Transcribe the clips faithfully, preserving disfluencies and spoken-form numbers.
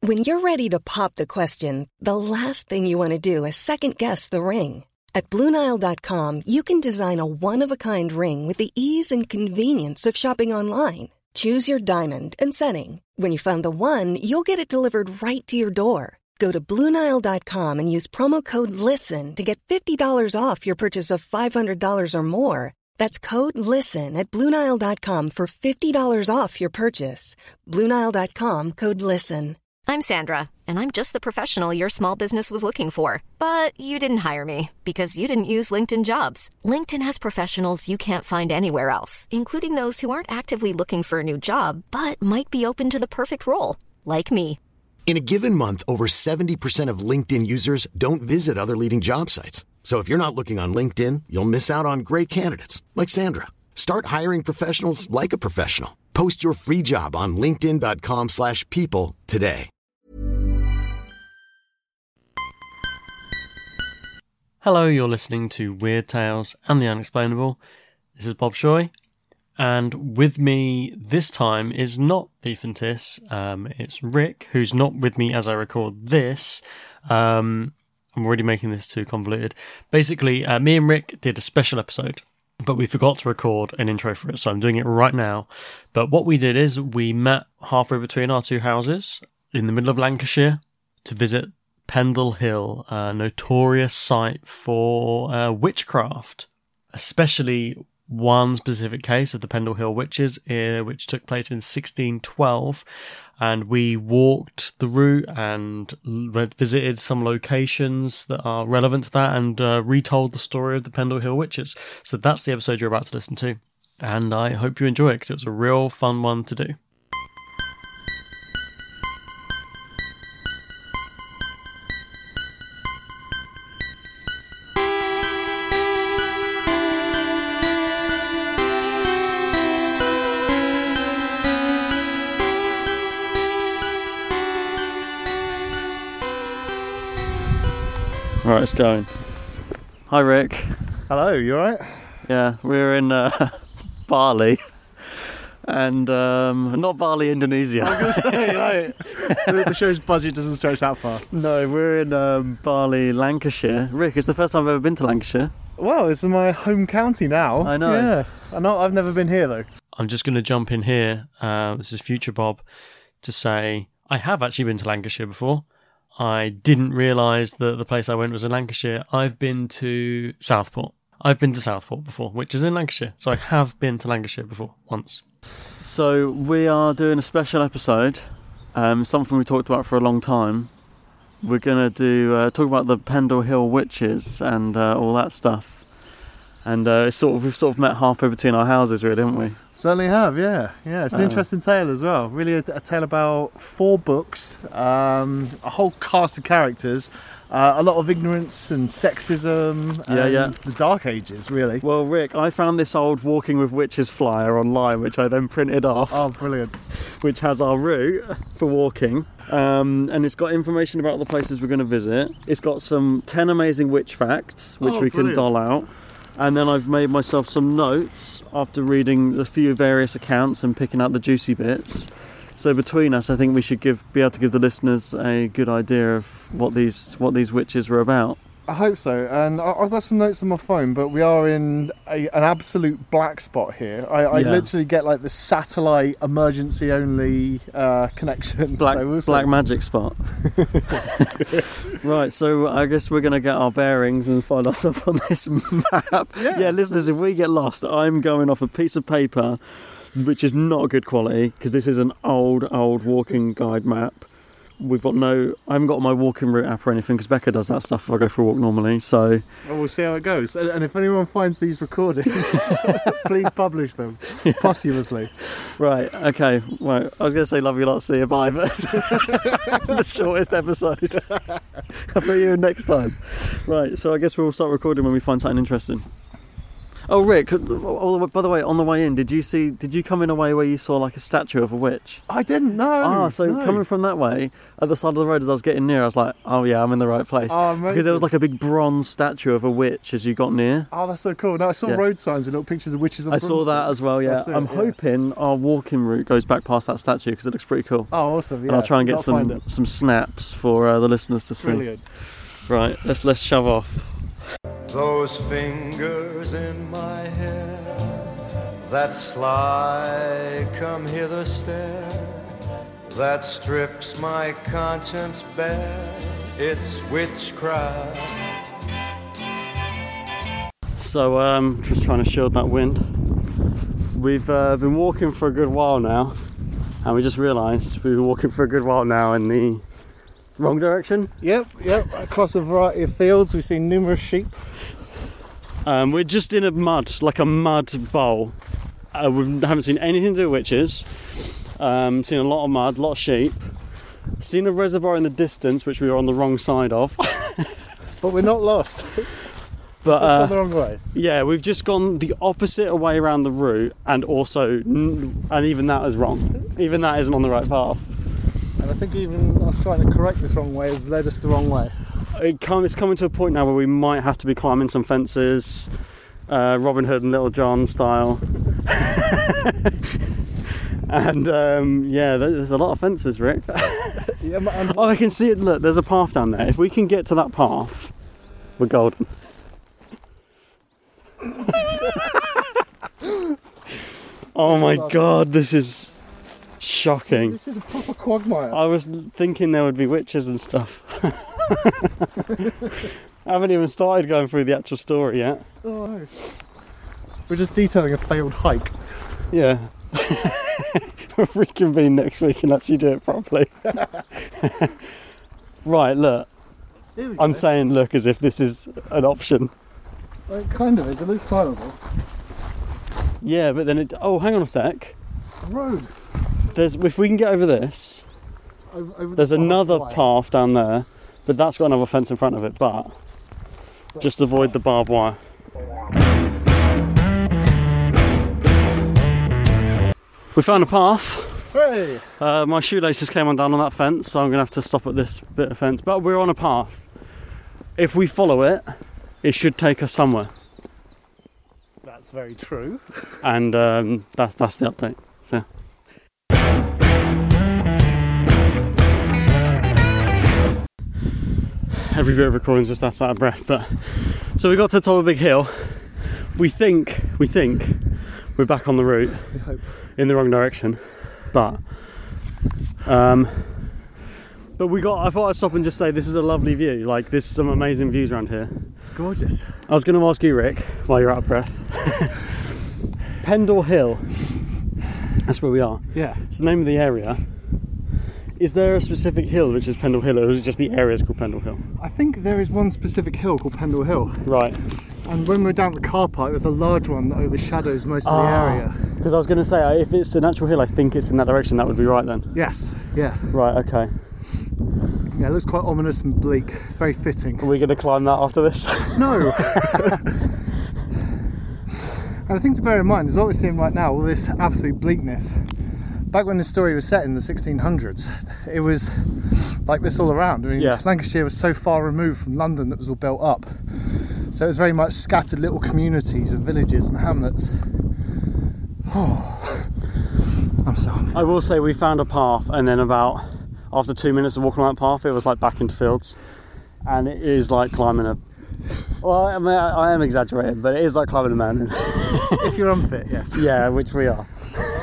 When you're ready to pop the question, the last thing you want to do is second-guess the ring. At Blue Nile dot com, you can design a one-of-a-kind ring with the ease and convenience of shopping online. Choose your diamond and setting. When you find the one, you'll get it delivered right to your door. Go to Blue Nile dot com and use promo code LISTEN to get fifty dollars off your purchase of five hundred dollars or more. That's code LISTEN at Blue Nile dot com for fifty dollars off your purchase. Blue Nile dot com, code LISTEN. I'm Sandra, and I'm just the professional your small business was looking for. But you didn't hire me because you didn't use LinkedIn Jobs. LinkedIn has professionals you can't find anywhere else, including those who aren't actively looking for a new job, but might be open to the perfect role, like me. In a given month, over seventy percent of LinkedIn users don't visit other leading job sites. So if you're not looking on LinkedIn, you'll miss out on great candidates like Sandra. Start hiring professionals like a professional. Post your free job on linkedin dot com slash people today. Hello, you're listening to Weird Tales and the Unexplainable. This is Bob Shoy, and with me this time is not Ethan Tiss, um, it's Rick, who's not with me as I record this. Um, I'm already making this too convoluted. Basically, uh, me and Rick did a special episode, but we forgot to record an intro for it, so I'm doing it right now. But what we did is we met halfway between our two houses in the middle of Lancashire to visit Pendle Hill, a notorious site for uh, witchcraft, especially one specific case of the Pendle Hill witches, uh, which took place in sixteen twelve, and we walked the route and visited some locations that are relevant to that and uh, retold the story of the Pendle Hill witches. So that's the episode you're about to listen to, and I hope you enjoy it because it was a real fun one to do. Right, it's going. Hi, Rick. Hello, you alright? Yeah, we're in uh, Bali, and um, not Bali, Indonesia. I was going to say, right, the, the show's budget doesn't stretch that far. No, we're in um, Bali, Lancashire. Rick, it's the first time I've ever been to Lancashire. Well, it's in my home county now. I know. Yeah, I know. I've never been here though. I'm just going to jump in here. Uh, this is Future Bob to say I have actually been to Lancashire before. I didn't realise that the place I went was in Lancashire. I've been to Southport. I've been to Southport before, which is in Lancashire. So I have been to Lancashire before, once. So we are doing a special episode, um, something we talked about for a long time. We're going to do uh, talk about the Pendle Hill witches and uh, all that stuff. And uh, it's sort of, we've sort of met halfway between our houses, really, haven't we? Certainly have, yeah. Yeah, it's an Uh, interesting tale as well. Really a, a tale about four books, um, a whole cast of characters, uh, a lot of ignorance and sexism, Yeah, and yeah. the Dark Ages, really. Well, Rick, I found this old Walking with Witches flyer online, which I then printed off. Oh, brilliant. Which has our route for walking, um, and it's got information about the places we're going to visit. It's got some ten amazing witch facts, which Oh, we brilliant. can doll out. And then I've made myself some notes after reading a few various accounts and picking out the juicy bits. So between us, I think we should give be able to give the listeners a good idea of what these what these witches were about. I hope so, and I- I've got some notes on my phone, but we are in a, an absolute black spot here. I, I Yeah. literally get like the satellite emergency only uh, connection. Black, so we'll see. black magic spot. Right, so I guess we're going to get our bearings and find ourselves on this map. Yeah. Yeah, listeners, if we get lost, I'm going off a piece of paper, which is not good quality, because this is an old, old walking guide map. We've got no... I haven't got my walking route app or anything, because Becca does that stuff if I go for a walk normally, so... Well, we'll see how it goes. And and if anyone finds these recordings, please publish them posthumously. Right, okay. Right, I was going to say love you lot, see you, bye, but it's the shortest episode. I'll put you in next time. Right, so I guess we'll start recording when we find something interesting. Oh, Rick. Oh, by the way, on the way in, did you see? Did you come in a way where you saw like a statue of a witch? I didn't know. Ah, so no. coming from that way, at the side of the road as I was getting near, I was like, oh yeah, I'm in the right place. Oh, because there was like a big bronze statue of a witch as you got near. Oh, that's so cool. No, I saw Yeah. road signs with little pictures of witches on I saw that as well, yeah. That's it, I'm yeah. hoping our walking route goes back past that statue because it looks pretty cool. Oh, awesome, yeah. And I'll try and get Gotta find some it. some snaps for uh, the listeners to see. Brilliant. Right, let's let's shove off. Those fingers in my hair, that sly come hither stare, that strips my conscience bare, it's witchcraft. So um, just trying to shield that wind. We've uh, been walking for a good while now, and we just realised we've been walking for a good while now in the wrong direction. Yep, yep. Across a variety of fields, we've seen numerous sheep. Um, we're just in a mud, like a mud bowl. Uh, we haven't seen anything to do with witches. Um, seen a lot of mud, a lot of sheep. Seen a reservoir in the distance, which we were on the wrong side of. But we're not lost. But Just uh, gone the wrong way. yeah, we've just gone the opposite way around the route, and also, and even that is wrong. Even that isn't on the right path. And I think even us trying to correct this wrong way has led us the wrong way. It come, it's coming to a point now where we might have to be climbing some fences, uh, Robin Hood and Little John style. And um, yeah, there's a lot of fences, Rick. Yeah, and Oh, I can see it. Look, there's a path down there. If we can get to that path, we're golden. Oh my god, this is shocking. this is a proper quagmire. I was thinking there would be witches and stuff. I haven't even started going through the actual story yet. Oh, no. We're just detailing a failed hike. Yeah. We'll reconvene next week and actually do it properly. Right, look. Here we I'm go. saying look as if this is an option. Well, it kind of is. It looks climbable. Yeah, but then it... Oh, hang on a sec. A road. There's If we can get over this, Over, over there's the another pathway. path down there, but that's got another fence in front of it, but just avoid the barbed wire. We found a path. Hey! Uh, my shoelaces came undone on that fence, so I'm going to have to stop at this bit of fence. But we're on a path. If we follow it, it should take us somewhere. That's very true. And um, that's, that's the update. So. Every bit of recording's just out of breath. But so we got to the top of a big hill. We think, we think we're back on the route. We hope. In the wrong direction, but um, but we got. I thought I'd stop and just say this is a lovely view. Like there's some amazing views around here. It's gorgeous. I was going to ask you, Rick, while you're out of breath. Pendle Hill. That's where we are. Yeah. It's the name of the area. Is there a specific hill which is Pendle Hill, or is it just the area is called Pendle Hill? I think there is one specific hill called Pendle Hill. Right. And when we're down at the car park, there's a large one that overshadows most of the area. Because I was going to say, if it's an actual hill, I think it's in that direction. That would be right then. Yes, yeah. Right. Okay. Yeah, it looks quite ominous and bleak. It's very fitting. Are we going to climb that after this? No! And the thing to bear in mind is what we're seeing right now, all this absolute bleakness. Back when the story was set in the sixteen hundreds, it was like this all around. I mean, Yeah. Lancashire was so far removed from London that it was all built up. So it was very much scattered little communities and villages and hamlets. Oh, I'm so unfit. I will say we found a path, and then about after two minutes of walking on that path, it was like back into fields, and it is like climbing a. Well, I mean, I, I am exaggerating, but it is like climbing a mountain. If you're unfit, yes. Yeah, which we are.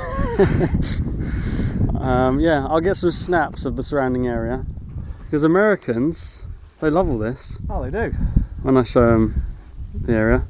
um, yeah, I'll get some snaps of the surrounding area because Americans, they love all this. Oh, they do. When I show them the area.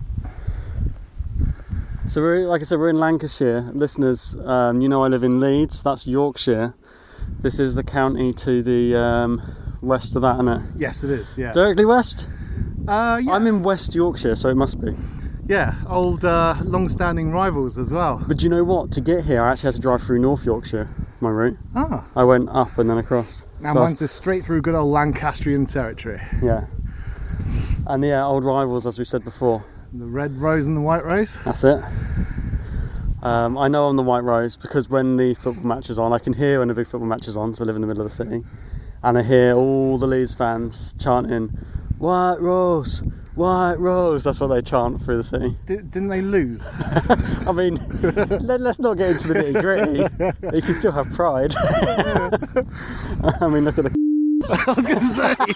So we're, like I said, we're in Lancashire. Listeners, um, you know I live in Leeds, that's Yorkshire. This is the county to the um, west of that, isn't it? Yes, it is, yeah. Directly west? Uh, yeah. I'm in West Yorkshire, so it must be. Yeah, old uh, long-standing rivals as well. But do you know what? To get here, I actually had to drive through North Yorkshire, my route. Ah. I went up and then across. Now So- mine's just straight through good old Lancastrian territory. Yeah. And yeah, old rivals, as we said before. The red rose and the white rose? That's it. Um, I know I'm the white rose because when the football match is on, I can hear when the big football match is on, so I live in the middle of the city, and I hear all the Leeds fans chanting, "White Rose, White Rose." That's what they chant through the city. D- didn't they lose? I mean, let, let's not get into the nitty gritty. You can still have pride. I mean, look at the. I was going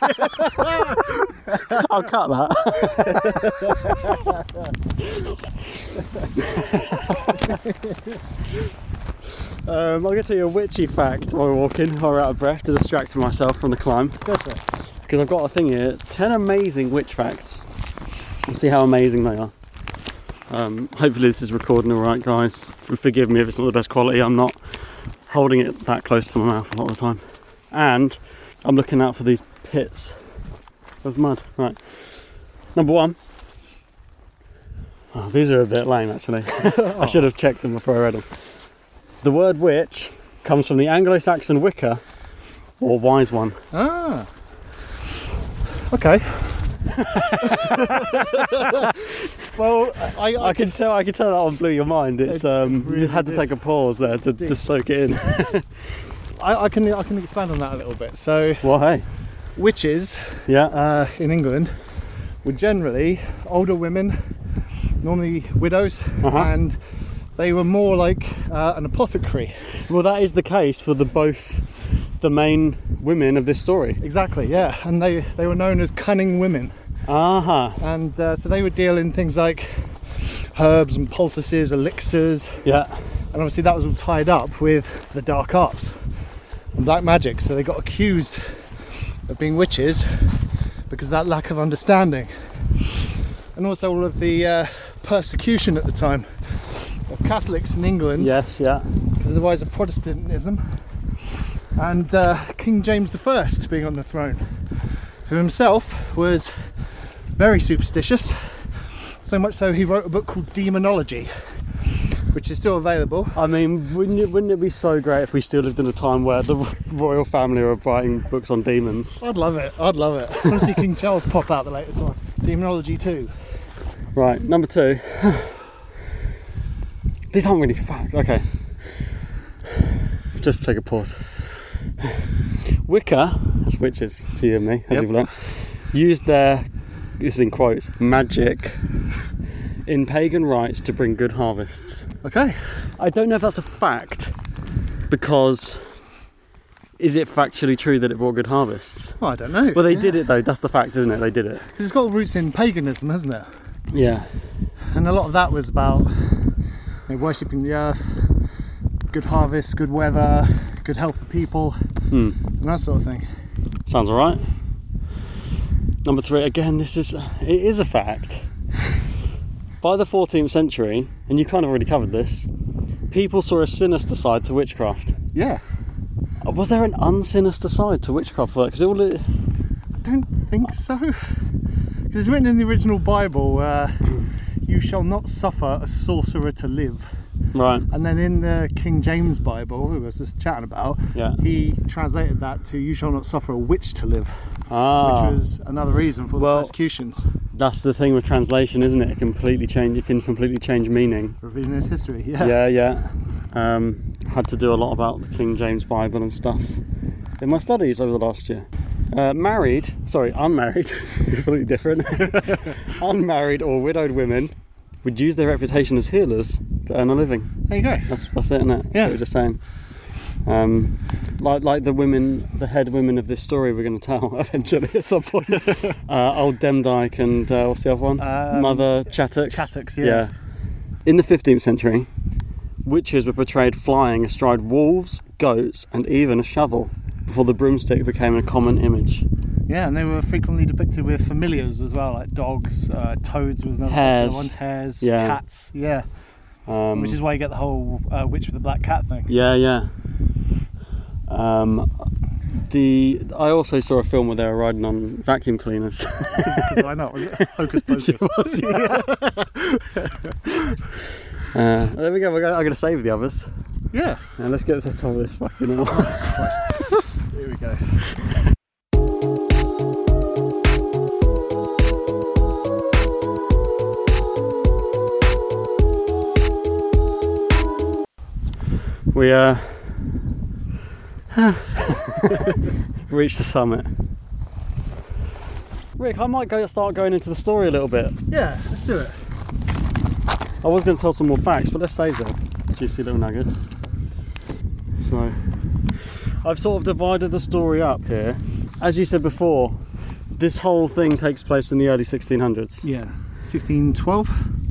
to say. I'll cut that. um, I'm going to tell you a witchy fact while we're walking, while we're out of breath, to distract myself from the climb. Gotcha. Because I've got a thing here, ten amazing witch facts. And see how amazing they are. Um, hopefully this is recording alright, guys. Forgive me if it's not the best quality. I'm not holding it that close to my mouth a lot of the time. And I'm looking out for these pits of mud. Right. Number one. Oh, these are a bit lame, actually. I should have checked them before I read them. The word witch comes from the Anglo-Saxon Wicca, or wise one. Ah. Okay. Well, I, I, I can tell. I can tell that one blew your mind. It's um, really you had to did. take a pause there to, to soak it in. I, I can I can expand on that a little bit. So, Well, hey, witches yeah, uh, in England were generally older women, normally widows, Uh-huh. and they were more like uh, an apothecary. well, that is the case for the both the main women of this story. Exactly, yeah. And they, they were known as cunning women. Aha, uh-huh. And uh, so they would deal in things like herbs and poultices, elixirs, Yeah, and obviously that was all tied up with the dark arts and black magic. So they got accused of being witches because of that lack of understanding, and also all of the uh, persecution at the time of Catholics in England yes, yeah, because of the rise of Protestantism, and uh, King James the First being on the throne, who himself was very superstitious, so much so he wrote a book called Demonology, which is still available. I mean, wouldn't it, wouldn't it be so great if we still lived in a time where the royal family were writing books on demons? I'd love it, I'd love it. I want to see King Charles pop out the latest one, Demonology two. Right, number two. These aren't really facts. Okay. Just take a pause. Wicca, that's witches to you and me, as Yep. you've learned, used their, this is in quotes, magic in pagan rites to bring good harvests. Okay. I don't know if that's a fact, because is it factually true that it brought good harvests? Well, I don't know. Well, they did it though, that's the fact, isn't it? They did it. Because it's got roots in paganism, hasn't it? Yeah. And a lot of that was about you know, worshipping the earth, good harvest, good weather, good health for people, Hmm. and that sort of thing. Sounds alright. Number three, again, this is, it is a fact. By the fourteenth century, and you kind of already covered this, people saw a sinister side to witchcraft. Yeah. Was there an unsinister side to witchcraft? Because all it, I don't think so. Because it's written in the original Bible, uh, you shall not suffer a sorcerer to live. right, And then in the King James Bible, who I was just chatting about, yeah. he translated that to you shall not suffer a witch to live, Ah, which was another reason for Well- the persecutions. that's the thing with translation, isn't it? It completely change. It can completely change meaning. Revisionist history, yeah. Yeah, yeah. Um, had to do a lot about the King James Bible and stuff in my studies over the last year. Uh, married, sorry, unmarried, completely different. Unmarried or widowed women would use their reputation as healers to earn a living. There you go. That's that's it, isn't it? That's Yeah. what we're just saying. Um, like like the women, the head women of this story, we're going to tell eventually at some point. uh, old Demdike and uh, what's the other one? Um, Mother Chattox. Chattox, yeah. In the fifteenth century, witches were portrayed flying astride wolves, goats, and even a shovel, before the broomstick became a common image. Yeah, and they were frequently depicted with familiars as well, like dogs, uh, toads was another Hares. popular one, hares, Yeah. cats, yeah. Um, Which is why you get the whole uh, witch with the black cat thing. Yeah, yeah. Um, the I also saw a film where they were riding on vacuum cleaners. Because why not? Was it Hocus Pocus? It was, yeah. uh, there we go. We're gonna, I'm going to save the others. Yeah. Now let's get to the top of this fucking hell. Here we go. we uh, reached the summit. Rick, I might go start going into the story a little bit. Yeah, let's do it. I was going to tell some more facts, but let's save them. Juicy little nuggets. So, I've sort of divided the story up here. As you said before, this whole thing takes place in the early sixteen hundreds. Yeah, sixteen twelve.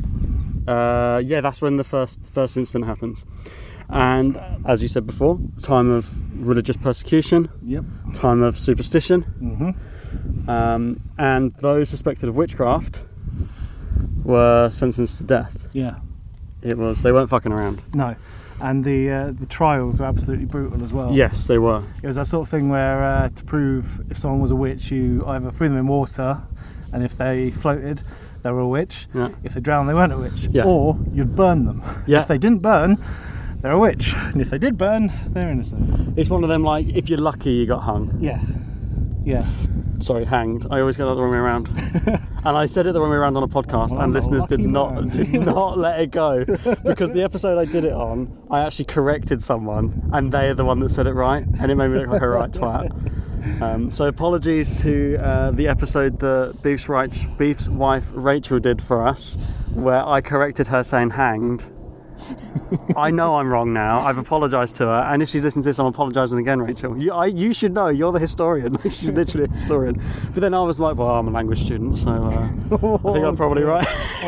Uh, yeah, that's when the first first incident happens. And as you said before, time of religious persecution. Yep. Time of superstition. Mm-hmm. Um, and those suspected of witchcraft were sentenced to death. Yeah. It was. They weren't fucking around. No. And the uh, the trials were absolutely brutal as well. Yes, they were. It was that sort of thing where uh, to prove if someone was a witch, you either threw them in water, and if they floated, they were a witch. Yeah. If they drowned, they weren't a witch. Yeah. Or you'd burn them. Yeah. If they didn't burn, they're a witch. And if they did burn, they're innocent. It's one of them, like, if you're lucky, you got hung. Yeah. Yeah. Sorry, hanged. I always get that the wrong way around. And I said it the wrong way around on a podcast, Well, and I'm listeners a did lucky not man. did not let it go, because the episode I did it on, I actually corrected someone, and they are the one that said it right, and it made me look like a right twat. Um, so apologies to uh, the episode that Beef's, right, Beef's wife Rachel did for us, where I corrected her saying hanged. I know I'm wrong now. I've apologised to her, and if she's listening to this, I'm apologising again, Rachel. You, I, you should know. You're the historian. She's literally a historian. But then I was like, well, I'm a language student, so uh, I think I'm probably right.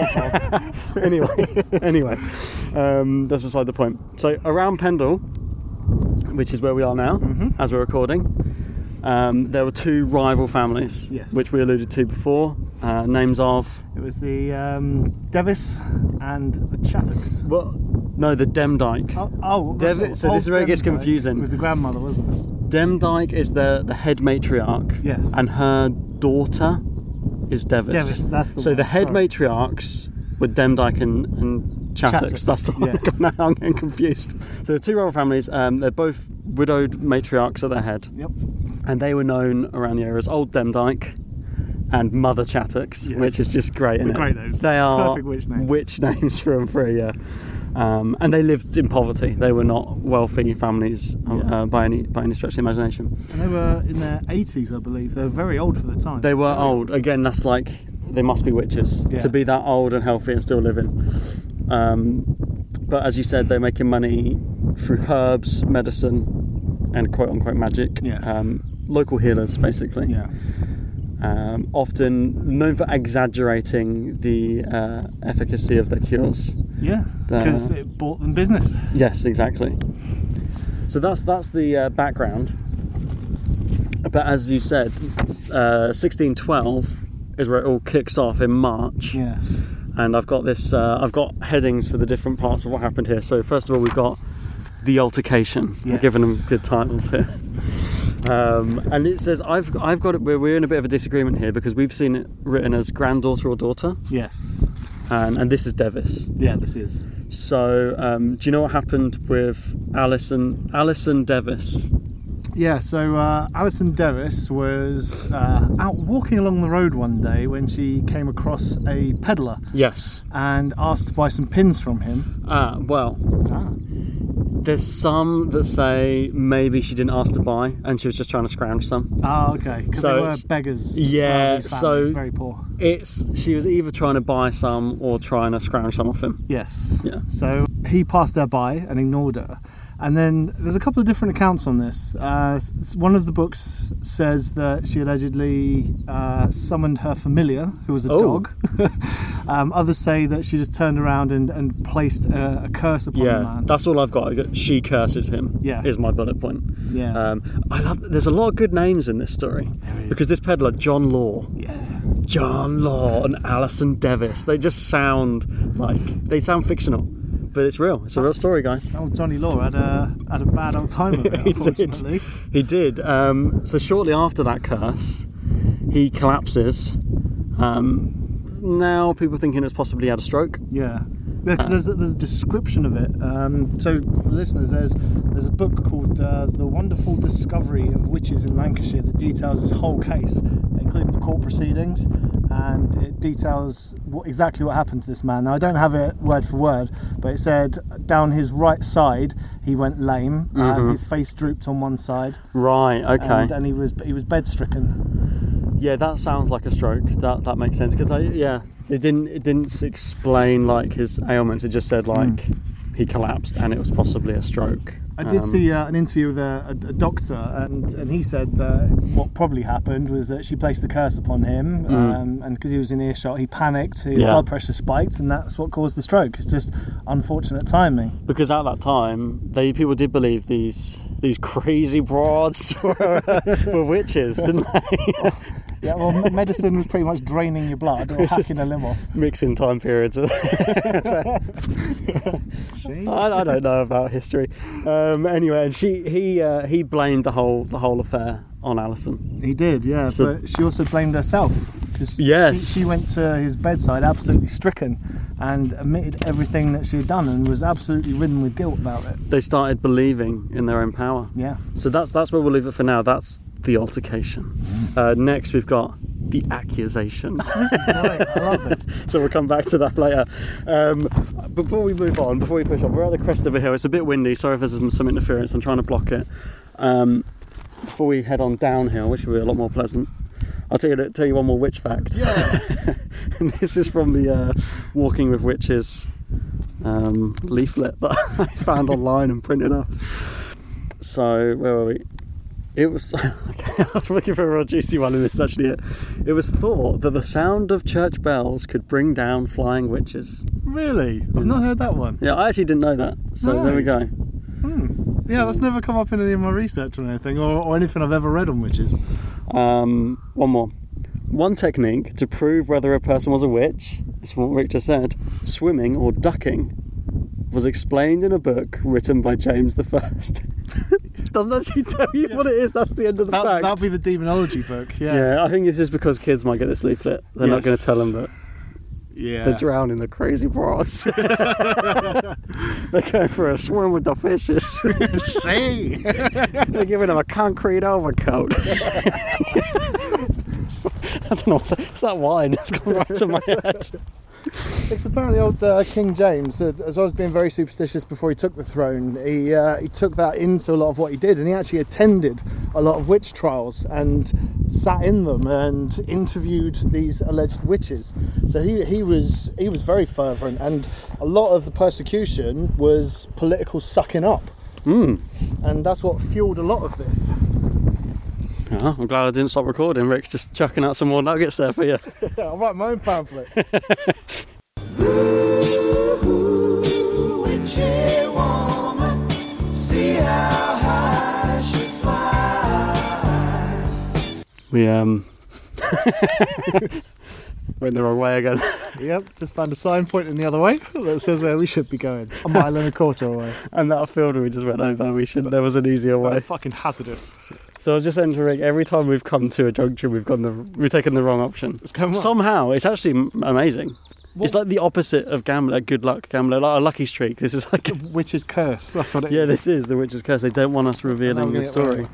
anyway, anyway, um, that's beside the point. So around Pendle, which is where we are now, mm-hmm. as we're recording, um, there were two rival families, yes. which we alluded to before. Uh, names of... It was the um, Devis and the Chattocks. Well, no, the Demdike. Oh, oh Dev- that's so this is where it gets Demdike. confusing. It was the grandmother, wasn't it? Demdike is the, the head matriarch. Yes. And her daughter is Devis. Devis, that's the So one, the head sorry. matriarchs were Demdike and, and Chattocks. Chattocks, That's the one. yes. Now I'm getting confused. So the two rival families, um, they're both widowed matriarchs at their head. Yep. And they were known around the area as Old Demdike and Mother Chattocks, Yes. which is just great, isn't it? Great names. They are Perfect witch names. witch names through and through, yeah. Um, and they lived in poverty. They were not wealthy families uh, Yeah. by any by any stretch of the imagination. And they were in their eighties, I believe. They were very old for the time. They were old. Again, that's like, they must be witches Yeah. to be that old and healthy and still living. Um, but as you said, they're making money through herbs, medicine, and quote unquote magic. Yes. Um, local healers, basically. Yeah. Um, often known for exaggerating the uh, efficacy of their cures. Yeah. The- Because it bought them business. Yes, exactly. So that's that's the uh, background. But as you said, uh, sixteen twelve is where it all kicks off in March. Yes. And I've got this. Uh, I've got headings for the different parts of what happened here. So first of all, we've got the altercation. Yes. We're giving them good titles here. Um, and it says I've I've got it. We're, we're in a bit of a disagreement here because we've seen it written as granddaughter or daughter, Yes. and, and this is Devis. Yeah, this is. So um, do you know what happened with Alison Alison Devis? Yeah, so uh, Alison Devis was uh, out walking along the road one day when she came across a peddler Yes. and asked to buy some pins from him. Ah, well, Ah. there's some that say maybe she didn't ask to buy and she was just trying to scrounge some. Oh, okay. Because So they were it's- beggars. yeah, as well, these families, so- very poor. It's she was either trying to buy some or trying to scrounge some off him. Yes. Yeah. So he passed her by and ignored her. And then there's a couple of different accounts on this. Uh, s- one of the books says that she allegedly uh, summoned her familiar, who was a Oh. dog. um, others say that she just turned around and, and placed a, a curse upon the Yeah, man. that's all I've got. I got. She curses him. Yeah. Is my bullet point. Yeah. Um, I love. There's a lot of good names in this story is. because this peddler, John Law, yeah. John Law and Alison Devis, they just sound like they sound fictional, but it's real. It's a real story, guys. Oh, Johnny Law had a had a bad old time of it, He did. unfortunately. He did. Um, so shortly after that curse, he collapses. Um, now people thinking it's possibly had a stroke. Yeah, because there's, a, there's a description of it. Um, so for listeners, there's there's a book called uh, The Wonderful Discovery of Witches in Lancashire that details his whole case, including the court proceedings. and it details what, exactly what happened to this man. Now, I don't have it word for word, but it said down his right side he went lame. Mm-hmm. Um, his face drooped on one side. Right. Okay. And, and he was he was bed stricken. Yeah, that sounds like a stroke. That that makes sense because I yeah it didn't it didn't explain like his ailments. It just said like mm. he collapsed and it was possibly a stroke. I did um, see uh, an interview with a, a, a doctor, and, and he said that what probably happened was that she placed the curse upon him, mm. um, and because he was in earshot, he panicked, his yeah. blood pressure spiked, and that's what caused the stroke. It's just unfortunate timing. Because at that time, they people did believe these these crazy broads were, were witches, didn't they? Yeah, well, medicine was pretty much draining your blood or hacking a limb off. Mixing time periods. I, I don't know about history. Um, anyway, and she he uh, he blamed the whole the whole affair on Alison. He did, yeah, so, but she also blamed herself because yes. she, she went to his bedside absolutely stricken and admitted everything that she had done and was absolutely ridden with guilt about it. They started believing in their own power. Yeah. So that's that's where we'll leave it for now. That's the altercation. Mm. Uh, next, we've got the accusation. Right, I love it. So we'll come back to that later. Um, before we move on, before we push on, we're at the crest of a hill. It's a bit windy. Sorry if there's some, some interference. I'm trying to block it. Um, before we head on downhill, which will be a lot more pleasant, I'll tell you tell you one more witch fact. Yeah. And this is from the uh, Walking with Witches um, leaflet that I found online and printed off. So where were we? It was, okay, I was looking for a real juicy one, and this is actually it. It was thought that the sound of church bells could bring down flying witches. Really? I've not heard that one. Yeah, I actually didn't know that, so no. there we go. Hmm. Yeah, that's never come up in any of my research or anything, or, or anything I've ever read on witches. Um, one more. One technique to prove whether a person was a witch, is what Rick just said, swimming or ducking, was explained in a book written by James the First. Doesn't actually tell you yeah. what it is. That's the end of the that, fact. That'll be the demonology book. Yeah. Yeah, I think it's just because kids might get this leaflet. They're yes. not going to tell them that. Yeah. They're drowning the crazy broads. They're going for a swim with the fishes. See? They're giving them a concrete overcoat. I don't know. What's that, it's that wine. It's gone right to my head. It's apparently old uh, King James, uh, as well as being very superstitious before he took the throne, he uh, he took that into a lot of what he did, and he actually attended a lot of witch trials and sat in them and interviewed these alleged witches. So he, he was he was very fervent, and a lot of the persecution was political sucking up. Mm. And that's what fueled a lot of this. Oh, I'm glad I didn't stop recording. Rick's just chucking out some more nuggets there for you. I'll write my own pamphlet. Ooh, witchy woman, see how high she flies. We um went the wrong way again. Yep, just found a sign pointing the other way that says where we should be going. A mile and a quarter away. And that field we just went over, we should. There was an easier way. That's fucking hazardous. So I was just entering. Every time we've come to a junction, we've gone the we've taken the wrong option. It's going Somehow, it's actually amazing. What? It's like the opposite of gambler, good luck gambler, like a lucky streak. This is like it's the witch's curse. That's what it yeah, is. this is the witch's curse. They don't want us revealing the story.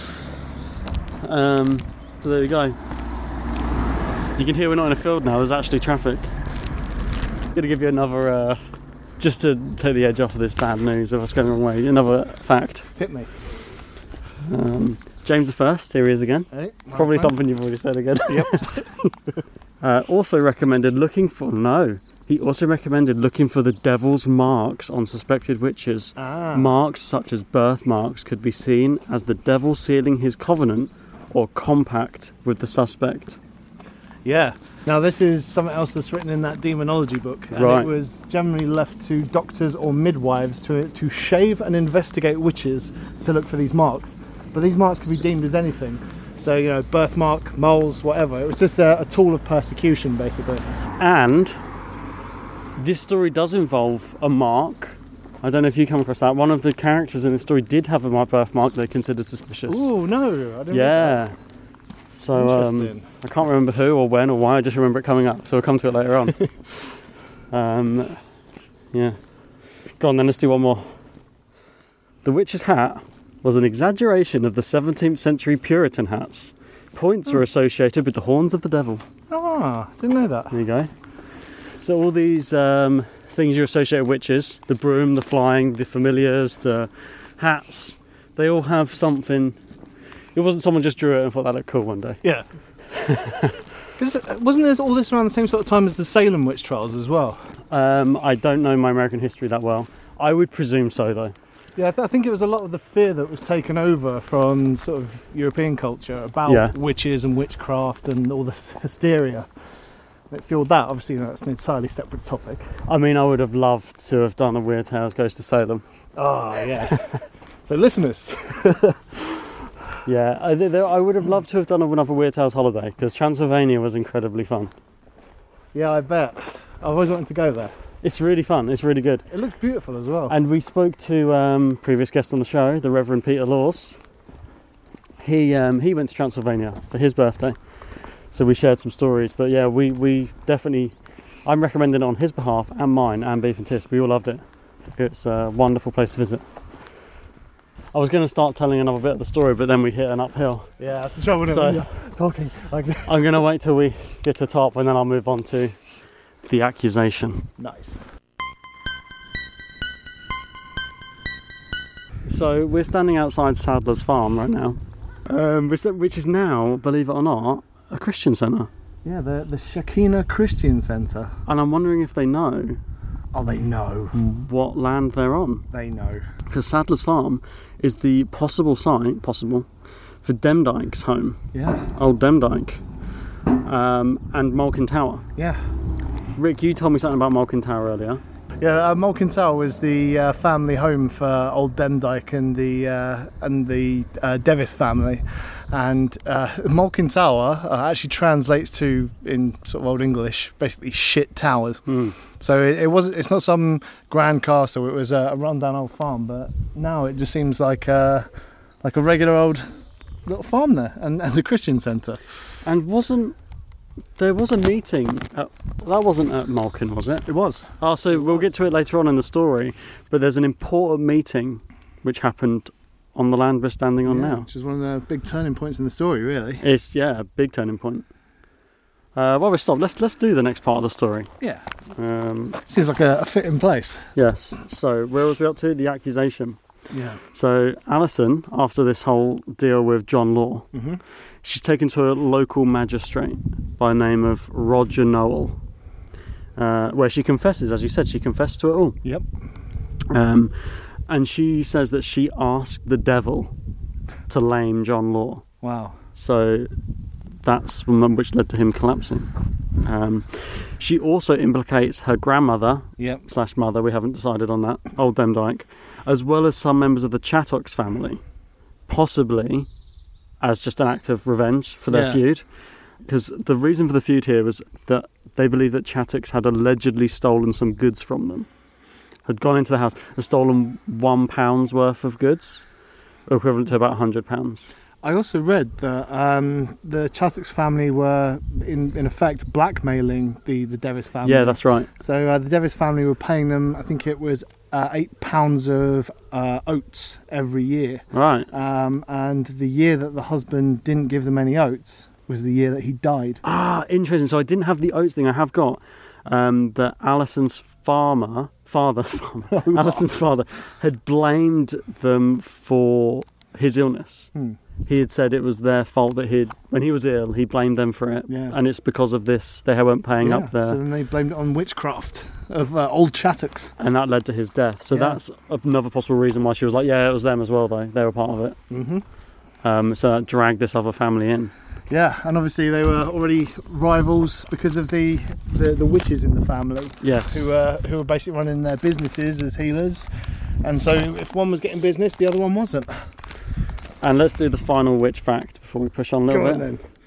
Um, so there you go. You can hear we're not in a field now. There's actually traffic. I'm gonna give you another, uh, just to take the edge off of this bad news of us going the wrong way. Another fact. Hit me. Um, James the First, here he is again. Hey, Probably friend. something you've already said again. Yep. uh, also recommended looking for, no, he also recommended looking for the devil's marks on suspected witches. Ah. Marks such as birthmarks could be seen as the devil sealing his covenant or compact with the suspect. Yeah. Now this is something else that's written in that demonology book, and right. it was generally left to doctors or midwives to to shave and investigate witches to look for these marks. But these marks could be deemed as anything. So, you know, birthmark, moles, whatever. It was just a, a tool of persecution, basically. And this story does involve a mark. I don't know if you come across that. One of the characters in the story did have a birthmark they considered suspicious. Ooh, no, I didn't Yeah. So um, I can't remember who or when or why. I just remember it coming up. So we'll come to it later on. um, yeah. Go on then, let's do one more. The witch's hat was an exaggeration of the seventeenth century Puritan hats. Points oh. were associated with the horns of the devil. Ah, didn't know that. There you go. So all these um, things you associate with witches, the broom, the flying, the familiars, the hats, they all have something. It wasn't someone just drew it and thought that looked cool one day. Yeah. Because wasn't there all this around the same sort of time as the Salem witch trials as well? Um, I don't know my American history that well. I would presume so, though. Yeah, I, th- I think it was a lot of the fear that was taken over from sort of European culture about Yeah. witches and witchcraft and all the hysteria. It fueled that. Obviously, that's an entirely separate topic. I mean, I would have loved to have done a Weird Tales Goes to Salem. Oh, yeah. So, listeners. Yeah, I, th- th- I would have loved to have done another Weird Tales holiday, because Transylvania was incredibly fun. Yeah, I bet. I've always wanted to go there. It's really fun, it's really good. It looks beautiful as well. And we spoke to um, previous guest on the show, the Reverend Peter Laws. He um, he went to Transylvania for his birthday, so we shared some stories. But yeah, we, we definitely, I'm recommending it on his behalf and mine and Beef and Tis. We all loved it. It's a wonderful place to visit. I was going to start telling another bit of the story, but then we hit an uphill. Yeah, that's the trouble So- when you're talking like this. I'm going to wait till we get to the top, and then I'll move on to the accusation. Nice. So we're standing outside Sadler's Farm right now, um, which which is now, believe it or not, a Christian centre. Yeah, the, the Shekinah Christian Centre. And I'm wondering if they know Oh, they know. what land they're on. They know. Because Sadler's Farm is the possible site, possible, for Demdike's home, Yeah. old Demdike, um, and Malkin Tower. Yeah. Rick, you told me something about Malkin Tower earlier. Yeah, uh, Malkin Tower was the uh, family home for old Demdike and the uh, and the uh, Devis family, and uh, Malkin Tower uh, actually translates to, in sort of Old English, basically shit towers. Mm. So it, it was it's not some grand castle. It was a, a rundown old farm, but now it just seems like a, like a regular old little farm there, and, and a Christian centre. And wasn't there was a meeting? At, that wasn't at Malkin, was it? It was. Oh, so we'll get to it later on in the story. But there's an important meeting which happened on the land we're standing on Yeah, now. which is one of the big turning points in the story, really. It's yeah, a big turning point. Uh, while we stop, let's let's do the next part of the story. Yeah. Um, Seems like a, a fitting place. yes. So where was we up to? The accusation. Yeah. So Alison, after this whole deal with John Law, Mm-hmm. she's taken to a local magistrate by the name of Roger Noel, uh, where she confesses, as you said, she confessed to it all. Yep. Um, and she says that she asked the devil to lame John Law. Wow. So that's one which led to him collapsing. Um, she also implicates her grandmother Yep. slash mother, we haven't decided on that, old Demdike, as well as some members of the Chattox family, possibly as just an act of revenge for their Yeah. feud. Because the reason for the feud here was that they believe that Chattox had allegedly stolen some goods from them. Had gone into the house and stolen one pound's worth of goods, equivalent to about a hundred pounds. I also read that um, the Chattox family were, in, in effect, blackmailing the, the Devis family. Yeah, that's right. So uh, the Devis family were paying them, I think it was uh, eight pounds of uh, oats every year. Right. Um, and the year that the husband didn't give them any oats was the year that he died. Ah, interesting. So I didn't have the oats thing. I have got um, that Alison's farmer, father, farmer, Alison's father had blamed them for his illness. Hmm. He had said it was their fault that he'd, when he was ill, he blamed them for it. Yeah. And it's because of this they weren't paying Yeah, up there. So then they blamed it on witchcraft of uh, old Chattox. And that led to his death. So Yeah. that's another possible reason why she was like, yeah, it was them as well, though. They were part of it. Mm-hmm. Um, so that dragged this other family in. Yeah, and obviously they were already rivals because of the, the, the witches in the family. Yes. Who were who were basically running their businesses as healers, and so if one was getting business, the other one wasn't. And let's do the final witch fact before we push on a little Go on bit. then.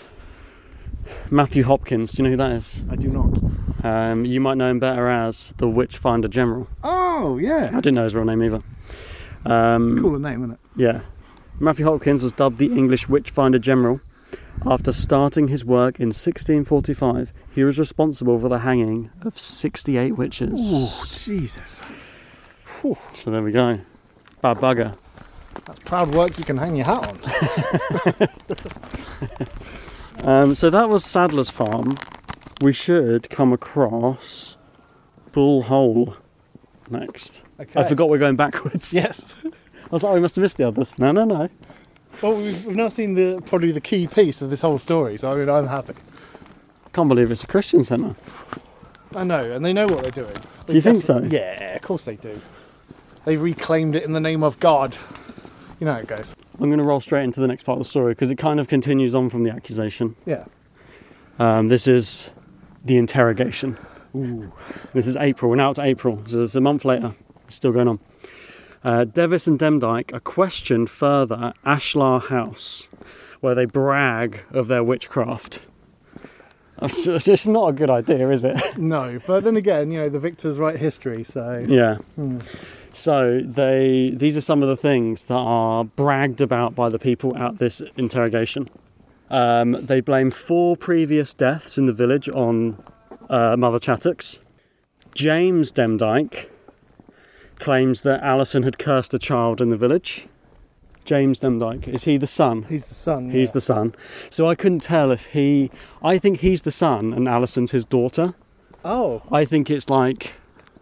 Matthew Hopkins, do you know who that is? I do not. Um, you might know him better as the Witchfinder General. Oh I yeah, didn't know his real name either. Um, it's a cooler name, isn't it? Yeah. Matthew Hopkins was dubbed the English Witchfinder General. After starting his work in sixteen forty-five, he was responsible for the hanging of sixty-eight witches. Oh Jesus, Whew. So there we go. Bad bugger. That's proud work you can hang your hat on. Um, so that was Sadler's Farm. We should come across Bull Hole next. Okay. I forgot we're going backwards. Yes. I was like, oh, we must have missed the others. No, no, no. Well, we've, we've now seen the probably the key piece of this whole story, so I mean, I'm happy. Can't believe it's a Christian centre. I know, and they know what they're doing. Do you think so? Yeah, of course they do. They reclaimed it in the name of God. You know how it goes. I'm going to roll straight into the next part of the story because it kind of continues on from the accusation. Yeah. Um, this is the interrogation. Ooh. This is April. We're now up to April, so it's a month later. It's still going on. Uh, Devis and Demdike are questioned further at Ashlar House, where they brag of their witchcraft. It's it's not a good idea, is it? No, but then again, you know, the victors write history, so... Yeah. Hmm. So they these are some of the things that are bragged about by the people at this interrogation. Um, they blame four previous deaths in the village on uh, Mother Chattox. James Demdike claims that Alison had cursed a child in the village. James Demdike, is he the son? He's the son. He's yeah. the son. So I couldn't tell if he... I think he's the son and Alison's his daughter. Oh. I think it's like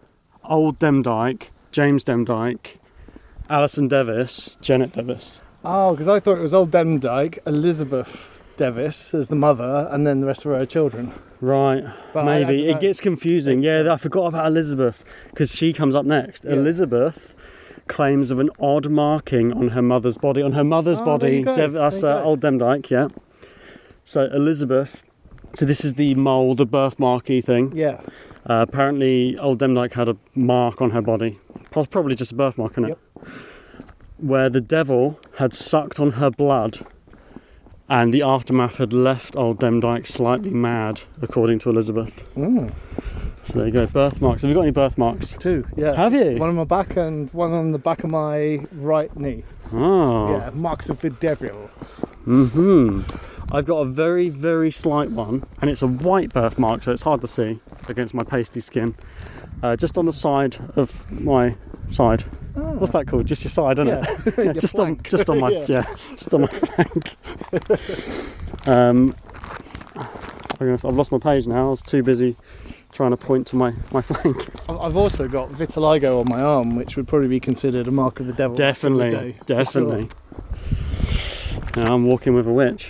old Demdike, James Demdike, Alison Devis, Janet Devis. Oh, because I thought it was old Demdike, Elizabeth Devis as the mother, and then the rest of her children. Right, But I- I maybe. don't know. It gets confusing. Yeah, I forgot about Elizabeth because she comes up next. Yeah. Elizabeth claims of an odd marking on her mother's body. On her mother's Oh, there body. you go, Dev- that's there you uh, go. old Demdike, yeah. So Elizabeth, so this is the mole, the birthmarky thing. Yeah. Uh, apparently, old Demdike had a mark on her body. Pro- Probably just a birthmark, innit? Yep. Where the devil had sucked on her blood and the aftermath had left old Demdike slightly mad, according to Elizabeth. Mm. So there you go, birthmarks. Have you got any birthmarks? Two, yeah. Have you? One on my back and one on the back of my right knee. Oh. Yeah, marks of the devil. Mm-hmm. I've got a very, very slight one, and it's a white birthmark, so it's hard to see against my pasty skin. Uh, just on the side of my side. Oh. What's that called? Just your side, isn't Yeah. it? Yeah, Your just on, flank. just on my, Yeah. yeah, just on my flank. um, I've lost my page now. I was too busy trying to point to my, my flank. I've also got vitiligo on my arm, which would probably be considered a mark of the devil. back in the Definitely, day. definitely. Yeah, I'm walking with a witch.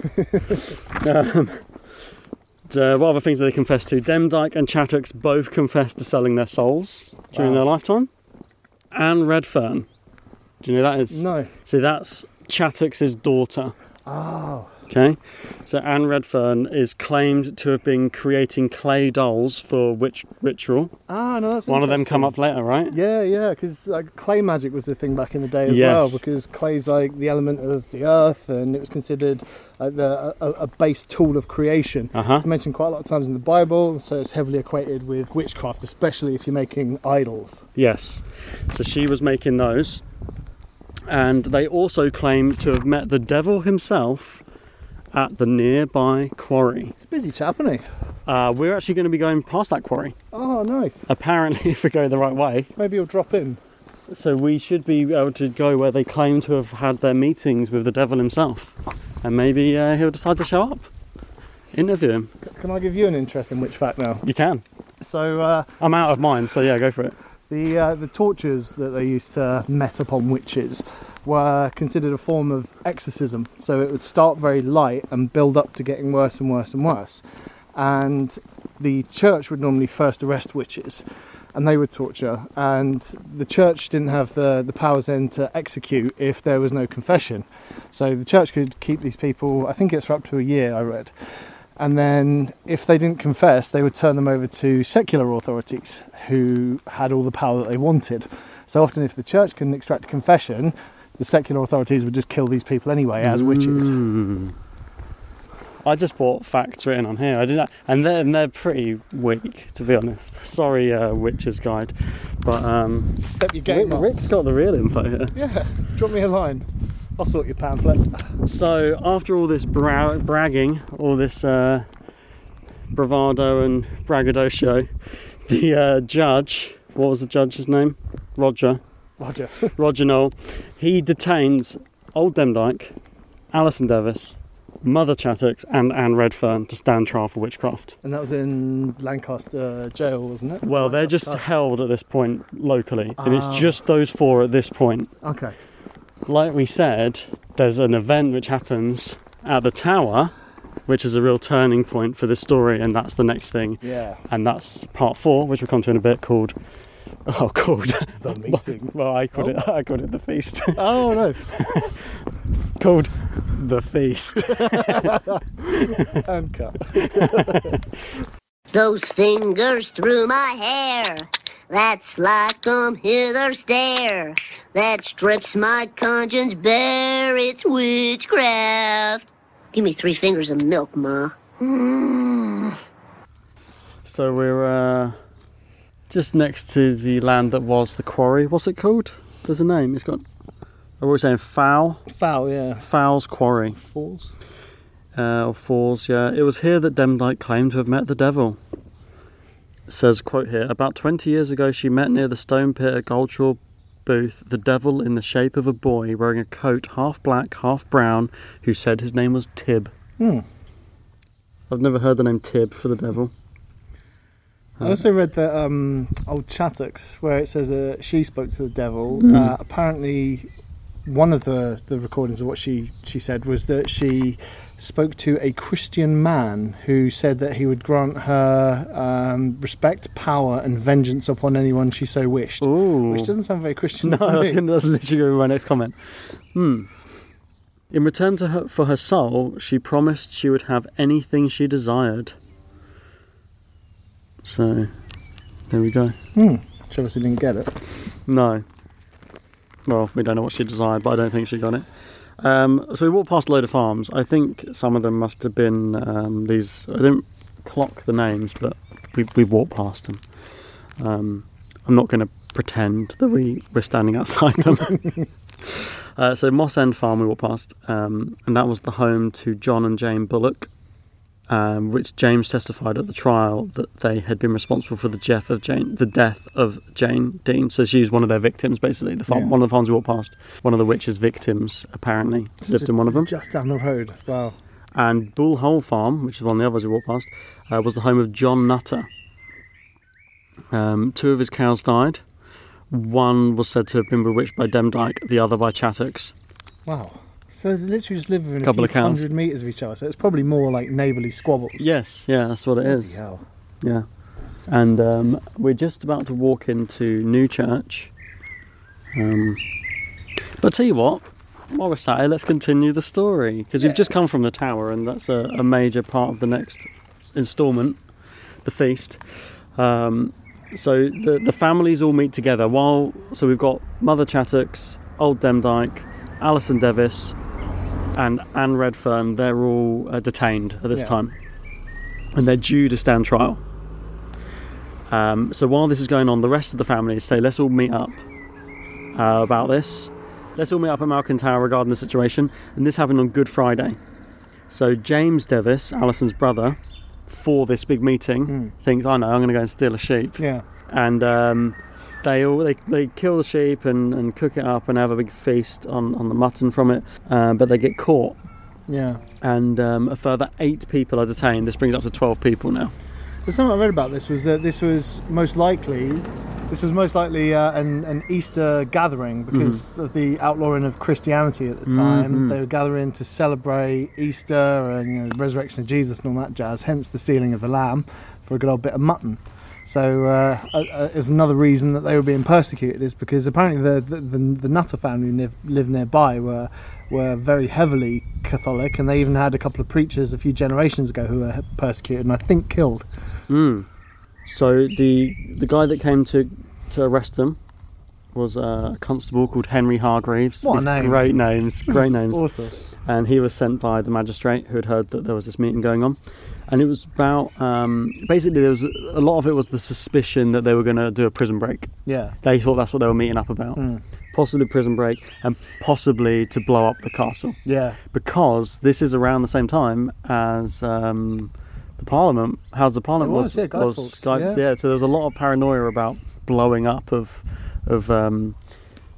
um, uh, what other things do they confess to? Demdike and Chattox both confessed to selling their souls during Wow. their lifetime. Anne Redfern. Do you know who that is? No. So that's Chattox's daughter. Oh. Okay, so Anne Redfern is claimed to have been creating clay dolls for witch ritual. Ah, no, that's One of them interesting. come up later, right? Yeah, yeah, because like clay magic was the thing back in the day as Yes. well. Because clay's like the element of the earth, and it was considered like the, a, a base tool of creation. Uh-huh. It's mentioned quite a lot of times in the Bible, so it's heavily equated with witchcraft, especially if you're making idols. Yes. So she was making those. And they also claim to have met the devil himself at the nearby quarry. It's a busy chap, isn't he? Uh, we're actually going to be going past that quarry, Oh, nice. apparently, if we go the right way. Maybe he'll drop in. So we should be able to go where they claim to have had their meetings with the devil himself. And maybe uh, he'll decide to show up. Interview him. C- Can I give you an interesting witch fact now? You can. So, uh, I'm out of mine, so yeah, go for it. The uh, the tortures that they used to met upon witches were considered a form of exorcism. So it would start very light and build up to getting worse and worse and worse. And the church would normally first arrest witches, and they would torture. And the church didn't have the, the powers then to execute if there was no confession. So the church could keep these people, I think it's for up to a year, I read. And then if they didn't confess, they would turn them over to secular authorities who had all the power that they wanted. So often if the church couldn't extract a confession, the secular authorities would just kill these people anyway as witches. Mm. I just bought facts written on here. I didn't, and they're and they're pretty weak, to be honest. Sorry, uh, Witcher's Guide, but um, Step your Rick, game up. Rick's got the real info here. Yeah, drop me a line. I'll sort your pamphlet. So after all this bra- bragging, all this uh, bravado and braggadocio, the uh, judge, what was the judge's name? Roger. Roger. Roger Knoll. He detains old Demdike, Alison Devis, Mother Chattox and Anne Redfern to stand trial for witchcraft. And that was in Lancaster jail, wasn't it? Well, they're just Lancaster. held at this point locally, and it's Ah. just those four at this point. Okay. Like we said, there's an event which happens at the Tower, which is a real turning point for this story, and that's the next thing. Yeah. And that's part four, which we'll come to in a bit, called... Oh, called... The meeting. Well, I called, it, I called it The Feast. Oh, no. Called The Feast. And cut. Those fingers through my hair, that's like um hither stare, that strips my conscience bare, it's witchcraft. Give me three fingers of milk, Ma. Mm. So we're uh, just next to the land that was the quarry. What's it called? There's a name. It's got... Are we saying Fowl? Foul, yeah. Fowl's Quarry. Falls. Uh, or Falls, yeah. It was here that Demdike claimed to have met the devil. It says, quote here, about twenty years ago she met near the stone pit at Goldshaw Booth the devil in the shape of a boy wearing a coat half black, half brown, who said his name was Tib. Hmm. I've never heard the name Tib for the devil. I also read that um, old Chattox, where it says uh, she spoke to the devil. Mm. Uh, apparently, one of the, the recordings of what she, she said was that she spoke to a Christian man who said that he would grant her um, respect, power, and vengeance upon anyone she so wished. Ooh. Which doesn't sound very Christian No, to that's, me. gonna, that's literally going to be my next comment. Hmm. In return to her, for her soul, she promised she would have anything she desired. So, there we go. Hmm. She obviously didn't get it. No. Well, we don't know what she desired, but I don't think she got it. Um, so we walked past a load of farms. I think some of them must have been um, these... I didn't clock the names, but we, we walked past them. Um, I'm not going to pretend that we, we're standing outside them. uh, so Moss End Farm we walked past, um, and that was the home to John and Jane Bullock, um, which James testified at the trial that they had been responsible for the death of Jane, the death of Jane Dean. So she's one of their victims, basically. The farm, Yeah. One of the farms we walked past, one of the witch's victims, apparently, lived in one of them. Just down the road. Wow. And Bull Hole Farm, which is one of the others we walked past, uh, was the home of John Nutter. Um, two of his cows died. One was said to have been bewitched by Demdike, the other by Chattox. Wow. So they literally just live within a Couple few of cows. hundred metres of each other. So it's probably more like neighbourly squabbles. Yes, yeah, that's what it Bloody is. hell. Yeah. And um, we're just about to walk into New Church. Um, but I'll tell you what, while we're sat here, let's continue the story. Because Yeah. we've just come from the Tower, and that's a, a major part of the next instalment, the feast. Um, so the, the families all meet together. While So we've got Mother Chattox, Old Demdike, Alison Devis, and Anne Redfern. They're all uh, detained at this Yeah. time. And they're due to stand trial. Um, so while this is going on, the rest of the families say, let's all meet up uh, about this. Let's all meet up at Malkin Tower regarding the situation. And this happened on Good Friday. So James Devis, Alison's brother, for this big meeting, Mm. thinks, I know, I'm going to go and steal a sheep. Yeah. And um, they all they, they kill the sheep and, and cook it up and have a big feast on, on the mutton from it. Uh, but they get caught. Yeah. And um, a further eight people are detained. This brings up to twelve people now. So something I read about this was that this was most likely, this was most likely uh, an, an Easter gathering because of the outlawing of Christianity at the time. Mhm. They were gathering to celebrate Easter and you know, the resurrection of Jesus and all that jazz. Hence the stealing of the lamb for a good old bit of mutton. So uh, uh, it's another reason that they were being persecuted is because apparently the the, the, the Nutter family who live, lived nearby were were very heavily Catholic, and they even had a couple of preachers a few generations ago who were persecuted and I think killed. Mm. So the the guy that came to, to arrest them was a constable called Henry Hargreaves. What a These name. Great names, great names. Awesome. And he was sent by the magistrate who had heard that there was this meeting going on. And it was about, um, basically there was a lot of it was the suspicion that they were going to do a prison break. Yeah. They thought that's what they were meeting up about. Mm. Possibly prison break and possibly to blow up the castle. Yeah. Because this is around the same time as um, the Parliament. How's the Parliament It was, yeah, Guy Fawkes, Guy- yeah. yeah. So there was a lot of paranoia about blowing up of of um,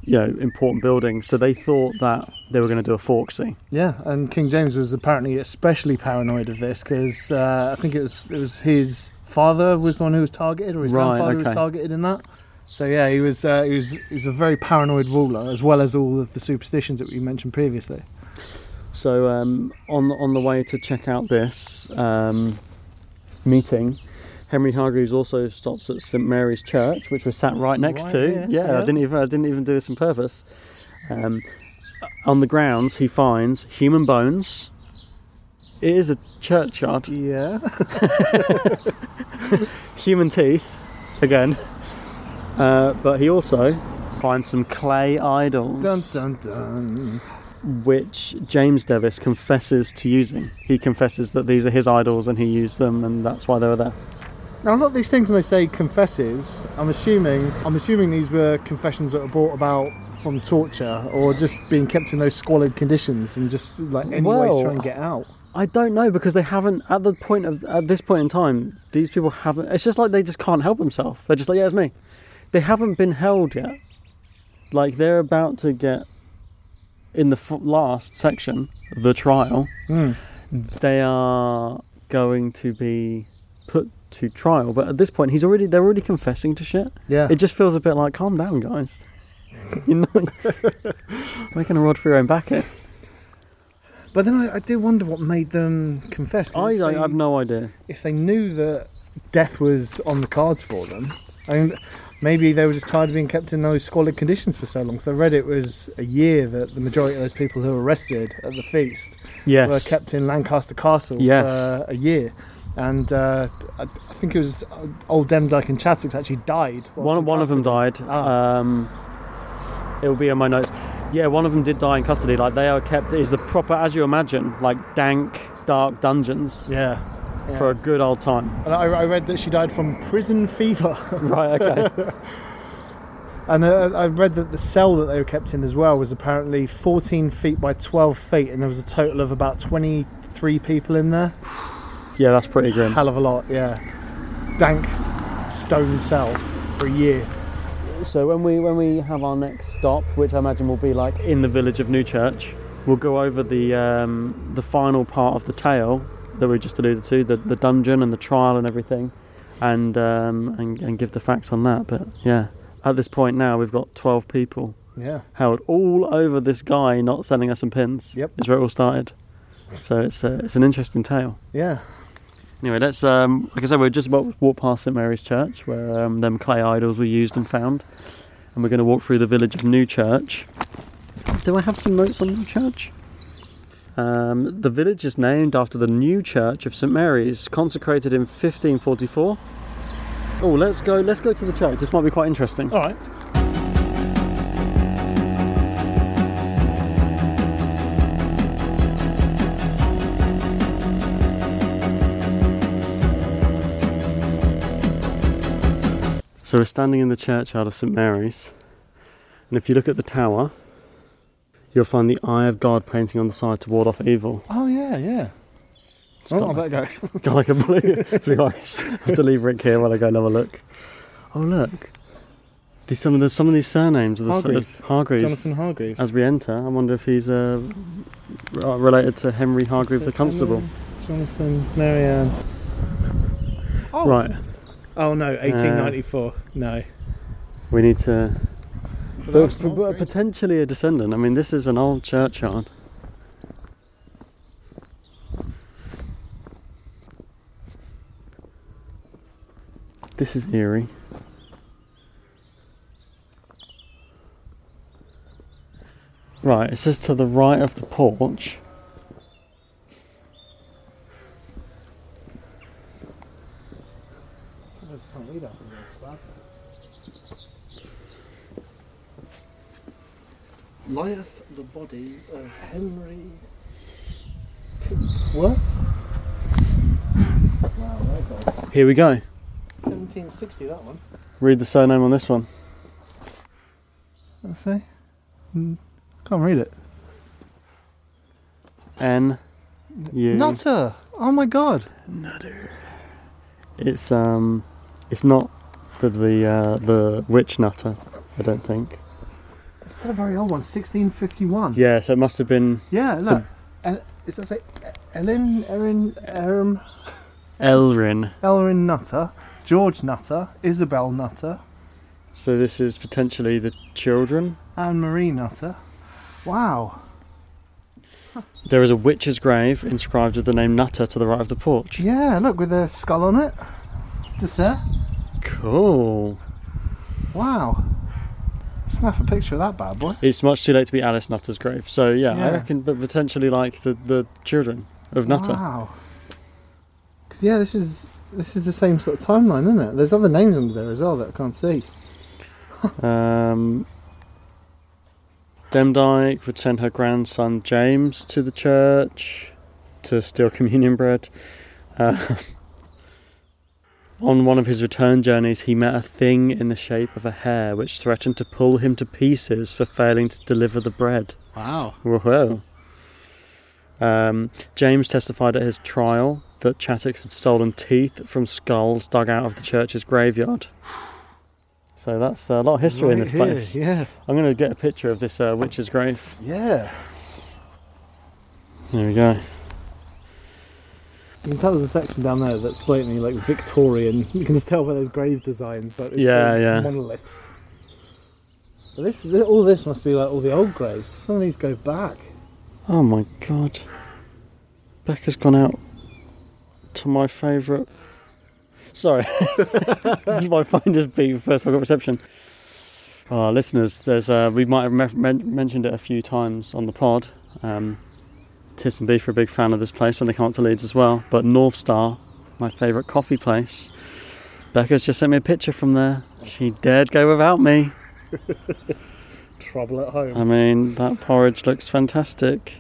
you know, important buildings. So they thought that they were going to do a Fawkesy. Yeah, and King James was apparently especially paranoid of this because uh, I think it was it was his father was the one who was targeted, or his Right, grandfather who okay. was targeted in that. So yeah, he was uh, he was he was a very paranoid ruler, as well as all of the superstitions that we mentioned previously. So um, on on the way to check out this um, meeting, Henry Hargreaves also stops at St Mary's Church, which we're sat right next Right to. here, Yeah, yeah. I didn't even I didn't even do this on purpose. Um, on the grounds, he finds human bones. It is a churchyard. Yeah. Human teeth, again. Uh, but he also finds some clay idols, Dun dun dun. which James Devis confesses to using. He confesses that these are his idols and he used them, and that's why they were there. Now, a lot of these things, when they say confesses, I'm assuming I'm assuming these were confessions that were brought about from torture or just being kept in those squalid conditions and just like any way to Well, try and get out. I don't know, because they haven't at the point of at this point in time. These people haven't. It's just like they just can't help themselves. They're just like, yeah, it's me. They haven't been held yet. Like they're about to get in the f- last section, the trial. Mm. They are going to be put to trial, but at this point, he's already they're already confessing to shit. Yeah. It just feels a bit like, calm down, guys. You know, making a rod for your own back here. But then I, I do wonder what made them confess. 'cause I, if I they- have no idea. If they knew that death was on the cards for them, I mean, maybe they were just tired of being kept in those squalid conditions for so long. So I read it was a year that the majority of those people who were arrested at the feast Yes. were kept in Lancaster Castle Yes. for a year. And uh, I, I think it was uh, old Demdike and Chattox actually died. whilst One in one of them custody. died. Ah. Um, it will be in my notes. Yeah, one of them did die in custody. Like they are kept. Is the proper, as you imagine, like dank, dark dungeons Yeah. for a good old time. And I, I read that she died from prison fever. Right. Okay. And uh, I read that the cell that they were kept in as well was apparently fourteen feet by twelve feet, and there was a total of about twenty-three people in there. Yeah, that's pretty grim. Hell of a lot, yeah. Dank stone cell for a year. So when we when we have our next stop, which I imagine will be like in the village of Newchurch, we'll go over the um, the final part of the tale that we just alluded to, the, the dungeon and the trial and everything, and, um, and and give the facts on that. But yeah, at this point now we've got twelve people Yeah. held all over this guy not selling us some pins. Yep. Is where it all started. So it's uh, it's an interesting tale. Yeah. Anyway, let's, um, like I said, we're just about to walk past St Mary's Church, where um, them clay idols were used and found. And we're going to walk through the village of Newchurch. Do I have some notes on Newchurch? Um, the village is named after the new church of St Mary's, consecrated in fifteen forty-four. Oh, let's go, let's go to the church. This might be quite interesting. All right. So we're standing in the churchyard of St Mary's, and if you look at the tower, you'll find the Eye of God painting on the side to ward off evil. Oh, yeah, yeah. It's Oh, got, I like, better go. got like a blue, blue eyes. I have to leave Rick here while I go and have a look. Oh look, these some of the some of these surnames are the Hargreaves. Sort of Hargreaves. Jonathan Hargreaves. As we enter, I wonder if he's uh, r- related to Henry Hargreaves the Constable. Jonathan, Marianne. Oh. Right, Oh, no, eighteen ninety-four. no. we need to. But, that's but- not but great. potentially a descendant. I mean, this is an old churchyard. This is eerie. Right, it says to the right of the porch. Lieth the body of Henry Worth? Wow, that's old. Here we go. seventeen sixty, that one. Read the surname on this one. Let's see. Mm, can't read it. N U. Nutter! Oh my god. It's um, it's not the the uh, the witch nutter. I don't think. It's still a very old one, sixteen fifty-one. Yeah, so it must have been Yeah, look. And it says like Ellen, Erin, Erin, Elrin. Elrin Nutter, George Nutter, Isabel Nutter, So this is potentially the children. Anne Marie Nutter. Wow. There is a witch's grave inscribed with the name Nutter to the right of the porch. Yeah, look, with a skull on it. Just there. Cool. Wow. Snap a picture of that bad boy. It's much too late to be Alice Nutter's grave. So yeah, I Yeah. reckon, but potentially like the, the children of Nutter. Wow. Because yeah, this is this is the same sort of timeline, isn't it? There's other names under there as well that I can't see. Um, Demdike would send her grandson James to the church to steal communion bread. Uh, on one of his return journeys, he met a thing in the shape of a hare which threatened to pull him to pieces for failing to deliver the bread. Wow. Whoa. Um, James testified at his trial that Chattox had stolen teeth from skulls dug out of the church's graveyard. So that's a lot of history in Right this here, place. Yeah. I'm going to get a picture of this uh, witch's grave. Yeah. There we go. You can tell there's a section down there that's blatantly like Victorian. You can just tell by those grave designs, like those Yeah, big yeah. monoliths. But this, th- all this must be like all the old graves. Some of these go back. Oh my god. Becca's gone out to my favourite. Sorry. Did my phone just beep first I got reception? Oh, listeners, there's uh, we might have me- men- mentioned it a few times on the pod. Um, Tiss and Beef are a big fan of this place when they come up to Leeds as well. But North Star, my favourite coffee place. Becca's just sent me a picture from there. She dared go without me. Trouble at home. I mean, that porridge looks fantastic.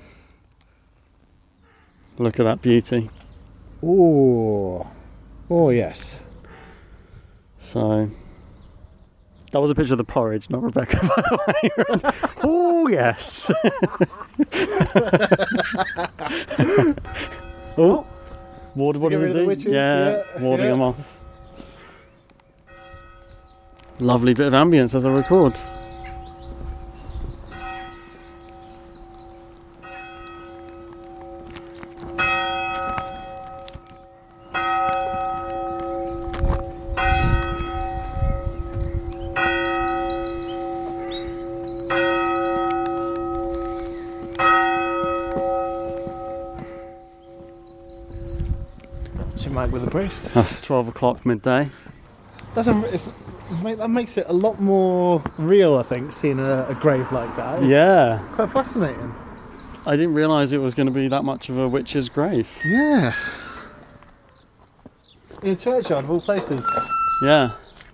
Look at that beauty. Ooh. Oh, yes. So, that was a picture of the porridge, not Rebecca, by the way. Oh, yes. Oh, ward, what get does rid it of the do? witches, yeah, yeah, warding yeah. them off. Lovely bit of ambience as I record. Mag with the priest. That's twelve o'clock midday. Doesn't it's, mate, that makes it a lot more real, I think, seeing a, a grave like that. It's Yeah. quite fascinating. I didn't realise it was going to be that much of a witch's grave. Yeah. In a churchyard of all places. Yeah.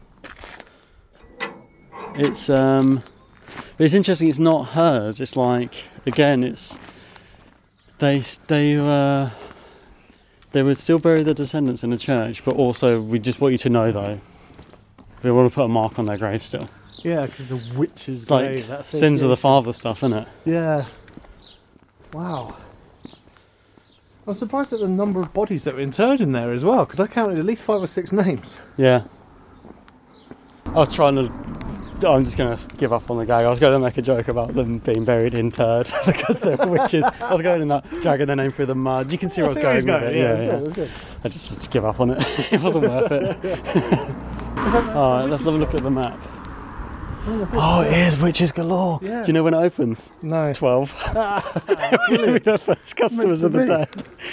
It's um but it's interesting, it's not hers. It's like, again, it's they they uh they would still bury their descendants in a church, but also we just want you to know though, we want to put a mark on their grave still. Yeah, because the witch's It's like grave. That's sins of the father stuff, isn't it? Yeah. Wow. I'm surprised at the number of bodies that were interred in there as well, because I counted at least five or six names. Yeah. I was trying to I'm just going to give up on the gag. I was going to make a joke about them being buried in turd because they're witches. I was going in that, dragging their name through the mud. You can see where I was see going where with he's it. going, yeah, Yeah, it's yeah. good, it's good. I just, just give up on it. It wasn't worth it. Alright, let's have a look at the map. Oh, it is Witches Galore. Yeah. Do you know when it opens? No. twelve. We're going to be the first customers of the day.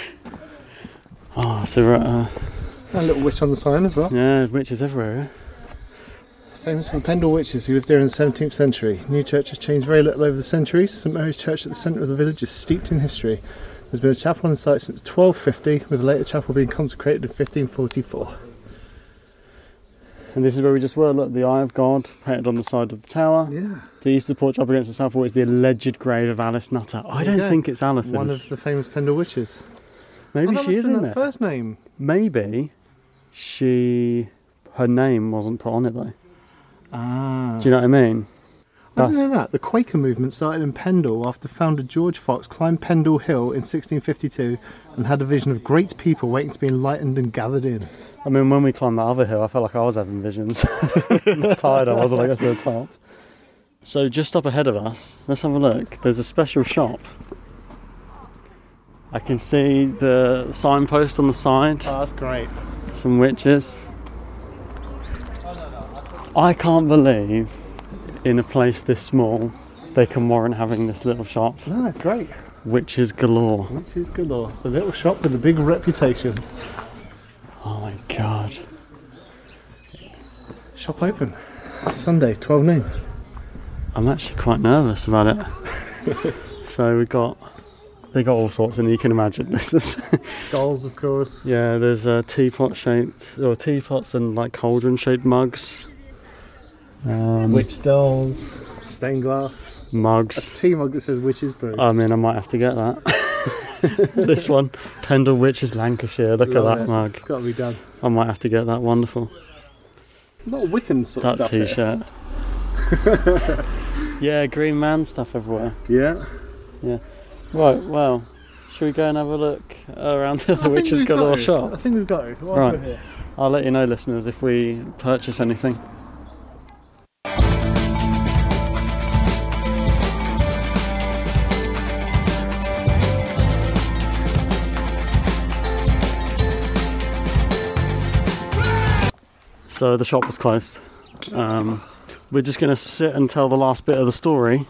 Oh, so we're at, uh, A little witch on the sign as well. yeah, witches everywhere, yeah? Famous for the Pendle witches who lived there in the seventeenth century. New church has changed very little over the centuries. St Mary's Church at the centre of the village is steeped in history. There's been a chapel on the site since twelve fifty, with the later chapel being consecrated in fifteen forty-four. And this is where we just were. Look, the Eye of God painted on the side of the tower. Yeah. The east of the porch up against the south wall is the alleged grave of Alice Nutter. I There you don't go. think it's Alice's. One of the famous Pendle witches. Maybe Oh, that she must is have been in that there. first name. Maybe she, her name wasn't put on it though. Ah. Do you know what I mean? I didn't know that. The Quaker movement started in Pendle after founder George Fox climbed Pendle Hill in sixteen fifty-two and had a vision of great people waiting to be enlightened and gathered in. I mean, when we climbed that other hill, I felt like I was having visions. How tired I was when I got to the top. So just up ahead of us, let's have a look. There's a special shop. I can see the signpost on the side. Oh, that's great. Some witches. I can't believe in a place this small they can warrant having this little shop. No, it's great. Witches galore. Witches galore. The little shop with a big reputation. Oh my god. Shop open. Sunday, twelve noon. I'm actually quite nervous about it. So we got, they got all sorts, and you can imagine this is Skulls, of course. yeah. There's uh, teapot shaped, or teapots and like cauldron shaped mugs. Um, Witch dolls, stained glass. A mugs. tea mug that says Witch's Brew. I mean, I might have to get that. This one, Pendle Witches Lancashire. Look Love at that it. mug. It's got to be done. I might have to get that. Wonderful. A lot of Wiccan sort That of stuff t-shirt. Yeah, Green Man stuff everywhere. here. Yeah. Right, well, should we go and have a look around the I think Witches we've Galore got to. shop? I think we've got to. Whilst Right. we're here. I'll let you know, listeners, if we purchase anything. So the shop was closed. Um, we're just going to sit and tell the last bit of the story.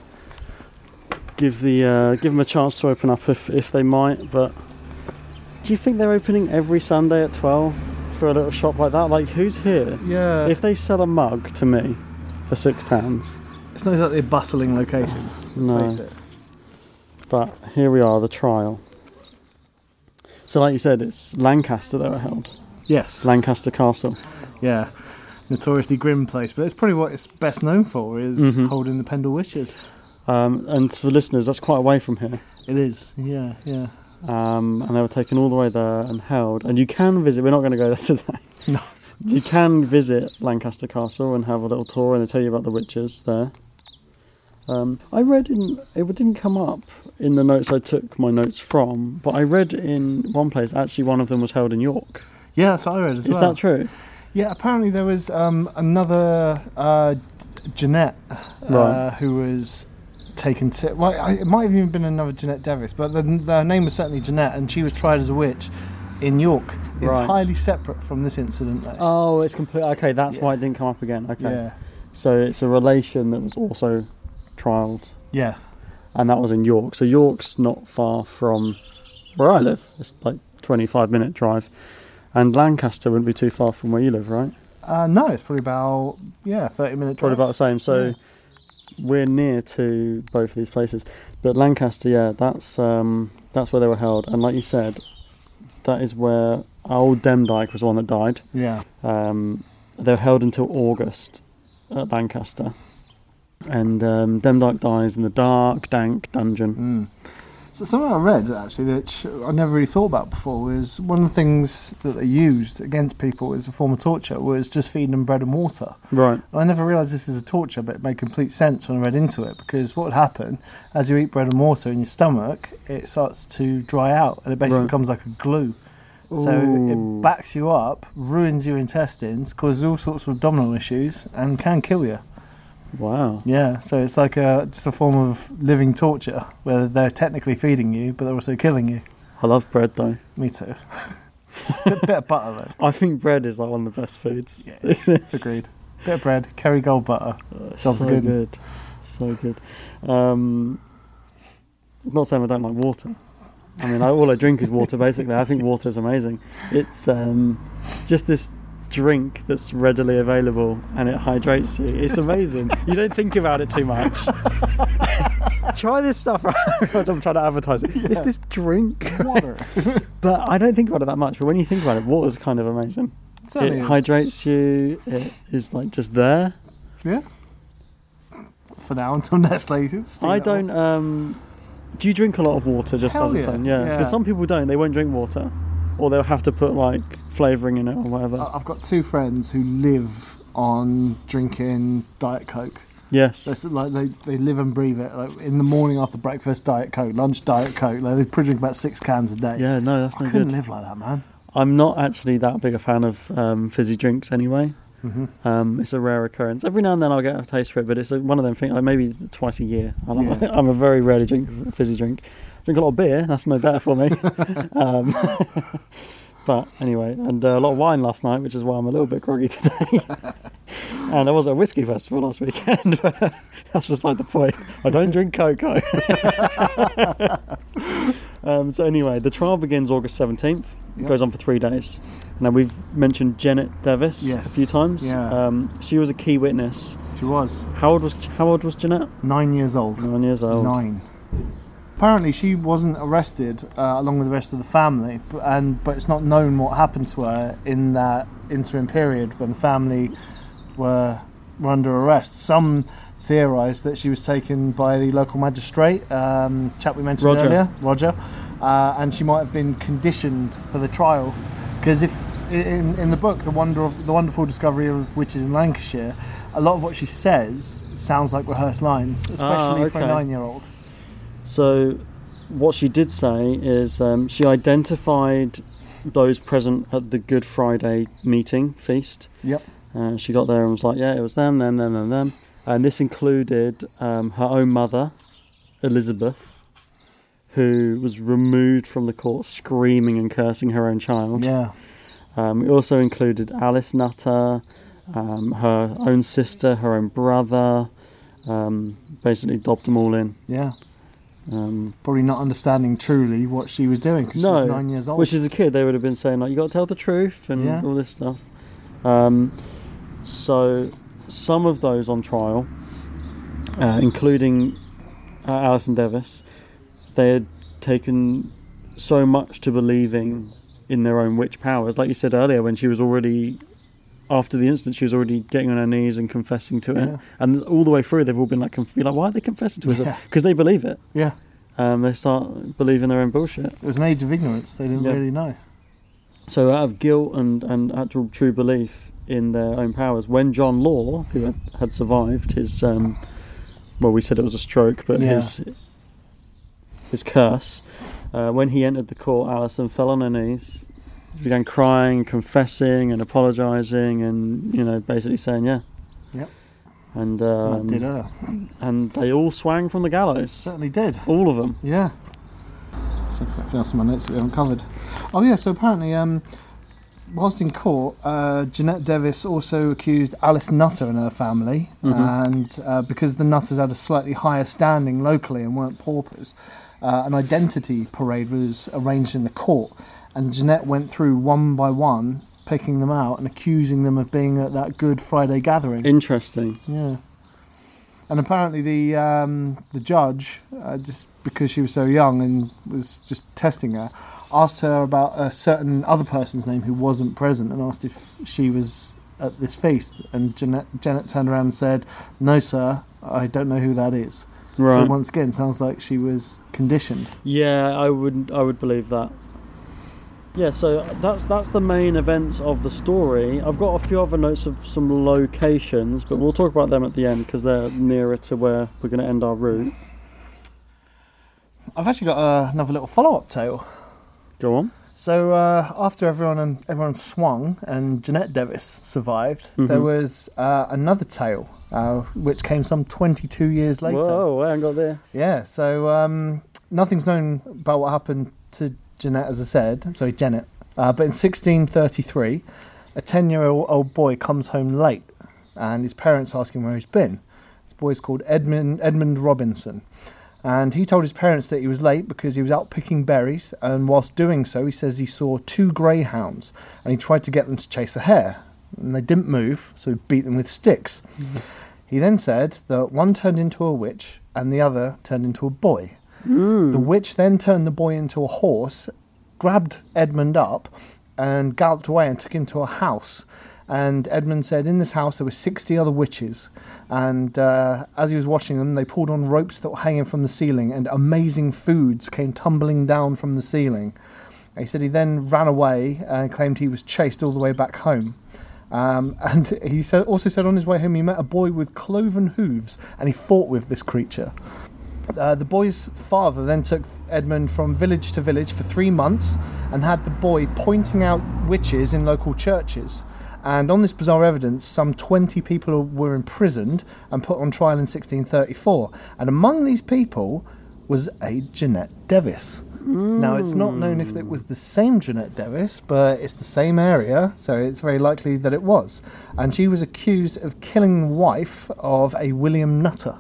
Give the uh, give them a chance to open up if, if they might. But do you think they're opening every Sunday at twelve for a little shop like that? Like, who's here? Yeah. If they sell a mug to me for six pounds, It's not exactly a bustling location. Let's No. face it. but here we are, the trial. So, like you said, it's Lancaster they were held. Yes. Lancaster Castle. Yeah. Notoriously grim place, but it's probably what it's best known for is Mhm. holding the Pendle Witches. Um, and for listeners, that's quite away from here. It is. Yeah. Yeah. Um, and they were taken all the way there and held. And you can visit, we're not going to go there today. No. You can visit Lancaster Castle and have a little tour, and they tell you about the witches there. Um, I read in, it didn't come up in the notes I took my notes from, but I read in one place actually one of them was held in York. Yeah, that's what I read as Is well. that true? Yeah, apparently there was um, another uh, Jeanette uh, Right. who was taken to. Well, I- it might have even been another Jeanette Davis, but the, the name was certainly Jeanette, and she was tried as a witch in York, Right. entirely separate from this incident. Though. Oh, it's complete. Okay, that's Yeah. why it didn't come up again. Okay. Yeah, So it's a relation that was also trialled, yeah, and that was in York. So York's not far from where I live. It's like twenty-five minute drive. And Lancaster wouldn't be too far from where you live, right? uh, no, it's probably about yeah, thirty minute drive. Probably about the same. So Yeah. we're near to both of these places. But Lancaster, yeah, that's um, that's where they were held. And like you said, that is where old Demdike was the one that died. Yeah, Um, they were held until August at Lancaster. And um, Demdike dies in the dark, dank dungeon. mm. So something I read actually that I never really thought about before was one of the things that they used against people as a form of torture was just feeding them bread and water. Right. I never realised this is a torture, but it made complete sense when I read into it, because what would happen as you eat bread and water in your stomach, it starts to dry out and it basically Right. becomes like a glue. So Ooh. it backs you up, ruins your intestines, causes all sorts of abdominal issues, and can kill you. Wow. Yeah, so it's like a just a form of living torture where they're technically feeding you, but they're also killing you. I love bread though. Me too. bit, bit of butter though. I think bread is like one of the best foods. Yeah, agreed. Bit of bread, Kerrygold butter. Job's so good. good. So good. Um, not saying I don't like water. I mean, I, all I drink is water basically. I think water is amazing. It's um, just this drink that's readily available and it hydrates you. It's amazing. You don't think about it too much. Try this stuff out. I'm trying to advertise it. It's this drink. Water. But I don't think about it that much. But when you think about it, water's kind of amazing. Certainly It is. hydrates you. It is like just there. Yeah. For now, until Nestle. steal I that don't. one. Um, do you drink a lot of water just Hell as its yeah, own? Yeah. yeah. Because some people don't. They won't drink water, or they'll have to put like flavouring in it or whatever. I- I've got two friends who live on drinking Diet Coke. yes. That's like they, they live and breathe it. Like in the morning after breakfast, Diet Coke. Lunch, Diet Coke. Like they probably drink about six cans a day. Yeah. No, that's I no couldn't good. live like that, man. I'm not actually that big a fan of um, fizzy drinks anyway. Mm-hmm. Um, it's a rare occurrence. Every now and then I'll get a taste for it, but it's one of them things, like maybe twice a year. I'm, Yeah. I'm a very rarely drink fizzy drink. Drink a lot of beer, that's no better for me. um, but anyway, and uh, a lot of wine last night, which is why I'm a little bit groggy today. And I was at a whiskey festival last weekend. But that's beside the point. I don't drink cocoa. um, so anyway, the trial begins August seventeenth. It Yep. goes on for three days. Now, we've mentioned Janet Davis Yes. a few times. Yeah. Um, she was a key witness. She was How old was How old was Jeanette? nine years old. Nine years old. Nine. Apparently, she wasn't arrested uh, along with the rest of the family, but, and but it's not known what happened to her in that interim period when the family were, were under arrest. Some theorised that she was taken by the local magistrate, um, chap we mentioned Roger. earlier, Roger, uh, and she might have been conditioned for the trial. Because if in, in the book, the wonder of the wonderful discovery of witches in Lancashire, a lot of what she says sounds like rehearsed lines, especially Ah, for a okay. nine-year-old. So, what she did say is um, she identified those present at the Good Friday meeting, feast. Yep. Uh, she got there and was like, yeah, it was them, them, them, them, them. And this included um, her own mother, Elizabeth, who was removed from the court screaming and cursing her own child. Yeah. Um, it also included Alice Nutter, um, her own sister, her own brother, um, basically dobbed them all in. Yeah. Um, Probably not understanding truly what she was doing because no, she was nine years old. which as a kid they would have been saying, like, you got to tell the truth and Yeah. all this stuff. Um, so some of those on trial, uh, including uh, Alison Davis, they had taken so much to believing in their own witch powers. Like you said earlier, when she was already, after the incident, she was already getting on her knees and confessing to it. Yeah. And all the way through, they've all been like, conf- like why are they confessing to it? Yeah. Because they believe it. Yeah. Um, they start believing their own bullshit. It was an age of ignorance. They didn't Yeah. really know. So out of guilt and, and actual true belief in their own powers, when John Law, who had, had survived his, um, well, we said it was a stroke, but Yeah. his his curse, uh, when he entered the court, Alison fell on her knees, began crying, confessing and apologising and, you know, basically saying, yeah. Yep. And, um, that did her. and they all swang from the gallows. Certainly did. All of them. Yeah. See if anything else in my notes that we haven't covered. Oh yeah, so apparently, um, whilst in court, uh, Jeanette Davis also accused Alice Nutter and her family, Mhm. and uh, because the Nutters had a slightly higher standing locally and weren't paupers, uh, an identity parade was arranged in the court, and Jeanette went through one by one, picking them out and accusing them of being at that Good Friday gathering. Interesting. Yeah. And apparently the um, the judge, uh, just because she was so young and was just testing her, asked her about a certain other person's name who wasn't present and asked if she was at this feast. And Janet, Janet turned around and said, "No, sir, I don't know who that is." Right. So once again, sounds like she was conditioned. Yeah, I would I would believe that. Yeah, so that's that's the main events of the story. I've got a few other notes of some locations, but we'll talk about them at the end because they're nearer to where we're going to end our route. I've actually got uh, another little follow-up tale. Go on. So uh, after everyone and everyone swung and Jeanette Davis survived, Mhm. there was uh, another tale uh, which came some twenty-two years later. Whoa, I haven't got this. Yeah, so um, nothing's known about what happened to Jeanette, as I said. Sorry, Janet. Uh, but in sixteen thirty-three, a ten-year-old boy comes home late, and his parents ask him where he's been. This boy's called Edmund Edmund Robinson, and he told his parents that he was late because he was out picking berries, and whilst doing so, he says he saw two greyhounds, and he tried to get them to chase a hare, and they didn't move, so he beat them with sticks. He then said that one turned into a witch, and the other turned into a boy. The witch then turned the boy into a horse, grabbed Edmund up, and galloped away and took him to a house. And Edmund said in this house there were sixty other witches. And uh, as he was watching them, they pulled on ropes that were hanging from the ceiling, and amazing foods came tumbling down from the ceiling. He said he then ran away and claimed he was chased all the way back home. Um, and he said, also said on his way home he met a boy with cloven hooves, and he fought with this creature. Uh, the boy's father then took Edmund from village to village for three months and had the boy pointing out witches in local churches. And on this bizarre evidence, some twenty people were imprisoned and put on trial in sixteen thirty-four. And among these people was a Jeanette Devis. Mm. Now, it's not known if it was the same Jeanette Devis, but it's the same area, so it's very likely that it was. And she was accused of killing the wife of a William Nutter.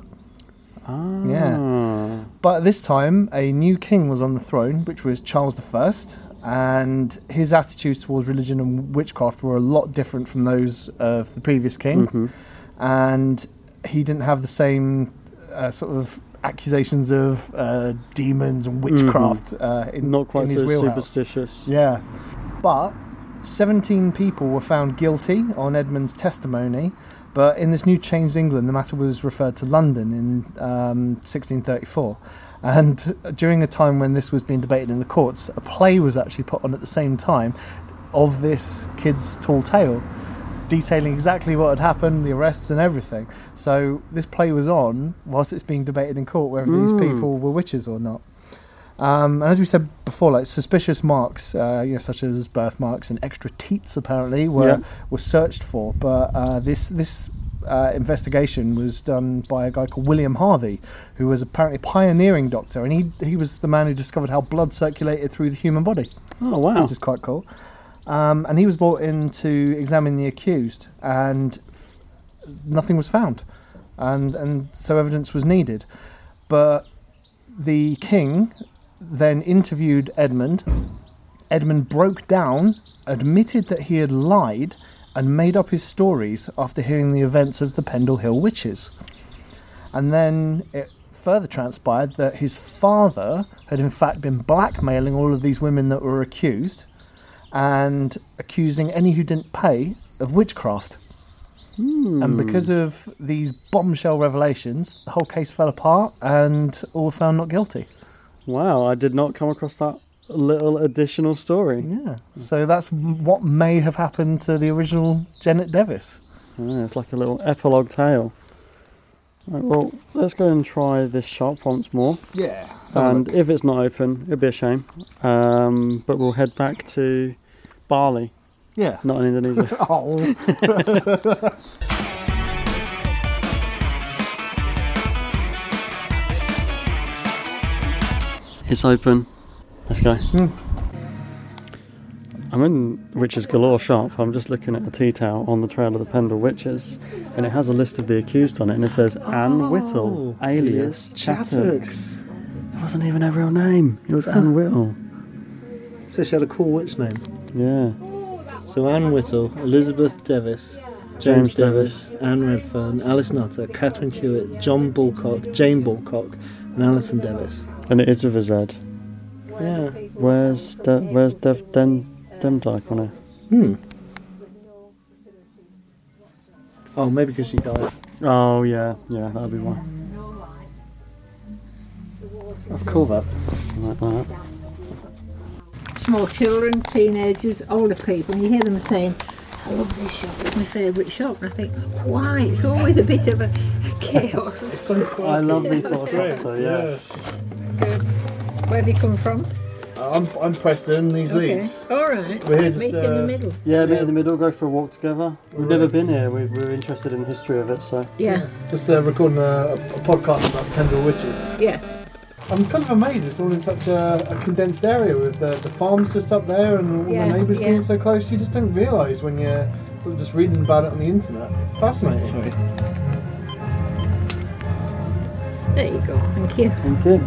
Ah. Yeah. But at this time, a new king was on the throne, which was Charles the First. And his attitudes towards religion and witchcraft were a lot different from those of the previous king. Mm-hmm. And he didn't have the same uh, sort of accusations of uh, demons and witchcraft mm-hmm. uh, in, Not quite in his so wheelhouse. superstitious. Yeah. But seventeen people were found guilty on Edmund's testimony. But in this new changed England, the matter was referred to London in um, sixteen thirty-four. And during a time when this was being debated in the courts, a play was actually put on at the same time of this kid's tall tale, detailing exactly what had happened, the arrests and everything. So this play was on whilst it's being debated in court whether mm. these people were witches or not. Um, and as we said before, like suspicious marks, uh, you know, such as birthmarks and extra teats, apparently were yeah. were searched for. But uh, this this uh, investigation was done by a guy called William Harvey, who was apparently a pioneering doctor, and he he was the man who discovered how blood circulated through the human body. Oh wow! Which is quite cool. Um, and he was brought in to examine the accused, and f- nothing was found, and and so evidence was needed. But the king then interviewed Edmund. Edmund broke down, admitted that he had lied, and made up his stories after hearing the events of the Pendle Hill witches. And then it further transpired that his father had in fact been blackmailing all of these women that were accused and accusing any who didn't pay of witchcraft. Hmm. And because of these bombshell revelations, the whole case fell apart and all were found not guilty. Wow, I did not come across that little additional story. Yeah, so that's what may have happened to the original Jeanette Devis. Yeah, it's like a little epilogue tale. Right, well, let's go and try this shop once more. Yeah. And if it's not open, it'd be a shame. Um, but we'll head back to Bali. Yeah. Not in Indonesia. Oh. It's open. Let's go. Hmm. I'm in Witches Galore shop. I'm just looking at a tea towel on the trail of the Pendle Witches, and it has a list of the accused on it, and it says Anne Whittle, alias Chattox. It wasn't even her real name. It was Anne Whittle. So she had a cool witch name. Yeah. So Anne Whittle, Elizabeth Devis, James, James Devis, Devis, Anne Redfern, Alice Nutter, Catherine Hewitt, John Bulcock, Jane Bulcock, and Alison Devis. And it is with a Z. Yeah. Where's De- Where's Dev Den Demdike on it? Hmm. Oh, maybe because she died. Oh yeah, yeah, that'll be why. That's cool. That. Like that. Small children, teenagers, older people, and you hear them saying, "I love this shop, it's my favourite shop." And I think, why? It's always a bit of a chaos. It's so cool. I love these sort of shops, so yeah. Good. Where have you come from? I'm, I'm Preston, these Okay. Leeds. All right. We're here just, Meet uh, in the middle. Yeah, meet in the middle, go for a walk together. We've never been here, we, we're interested in the history of it, so. Yeah. Just uh, recording a, a podcast about the Pendle Witches. Yeah. I'm kind of amazed it's all in such a, a condensed area with the, the farms just up there and all Yeah, the neighbours yeah. being so close. You just don't realise when you're sort of just reading about it on the internet. It's fascinating. There you go. Thank you. Thank you.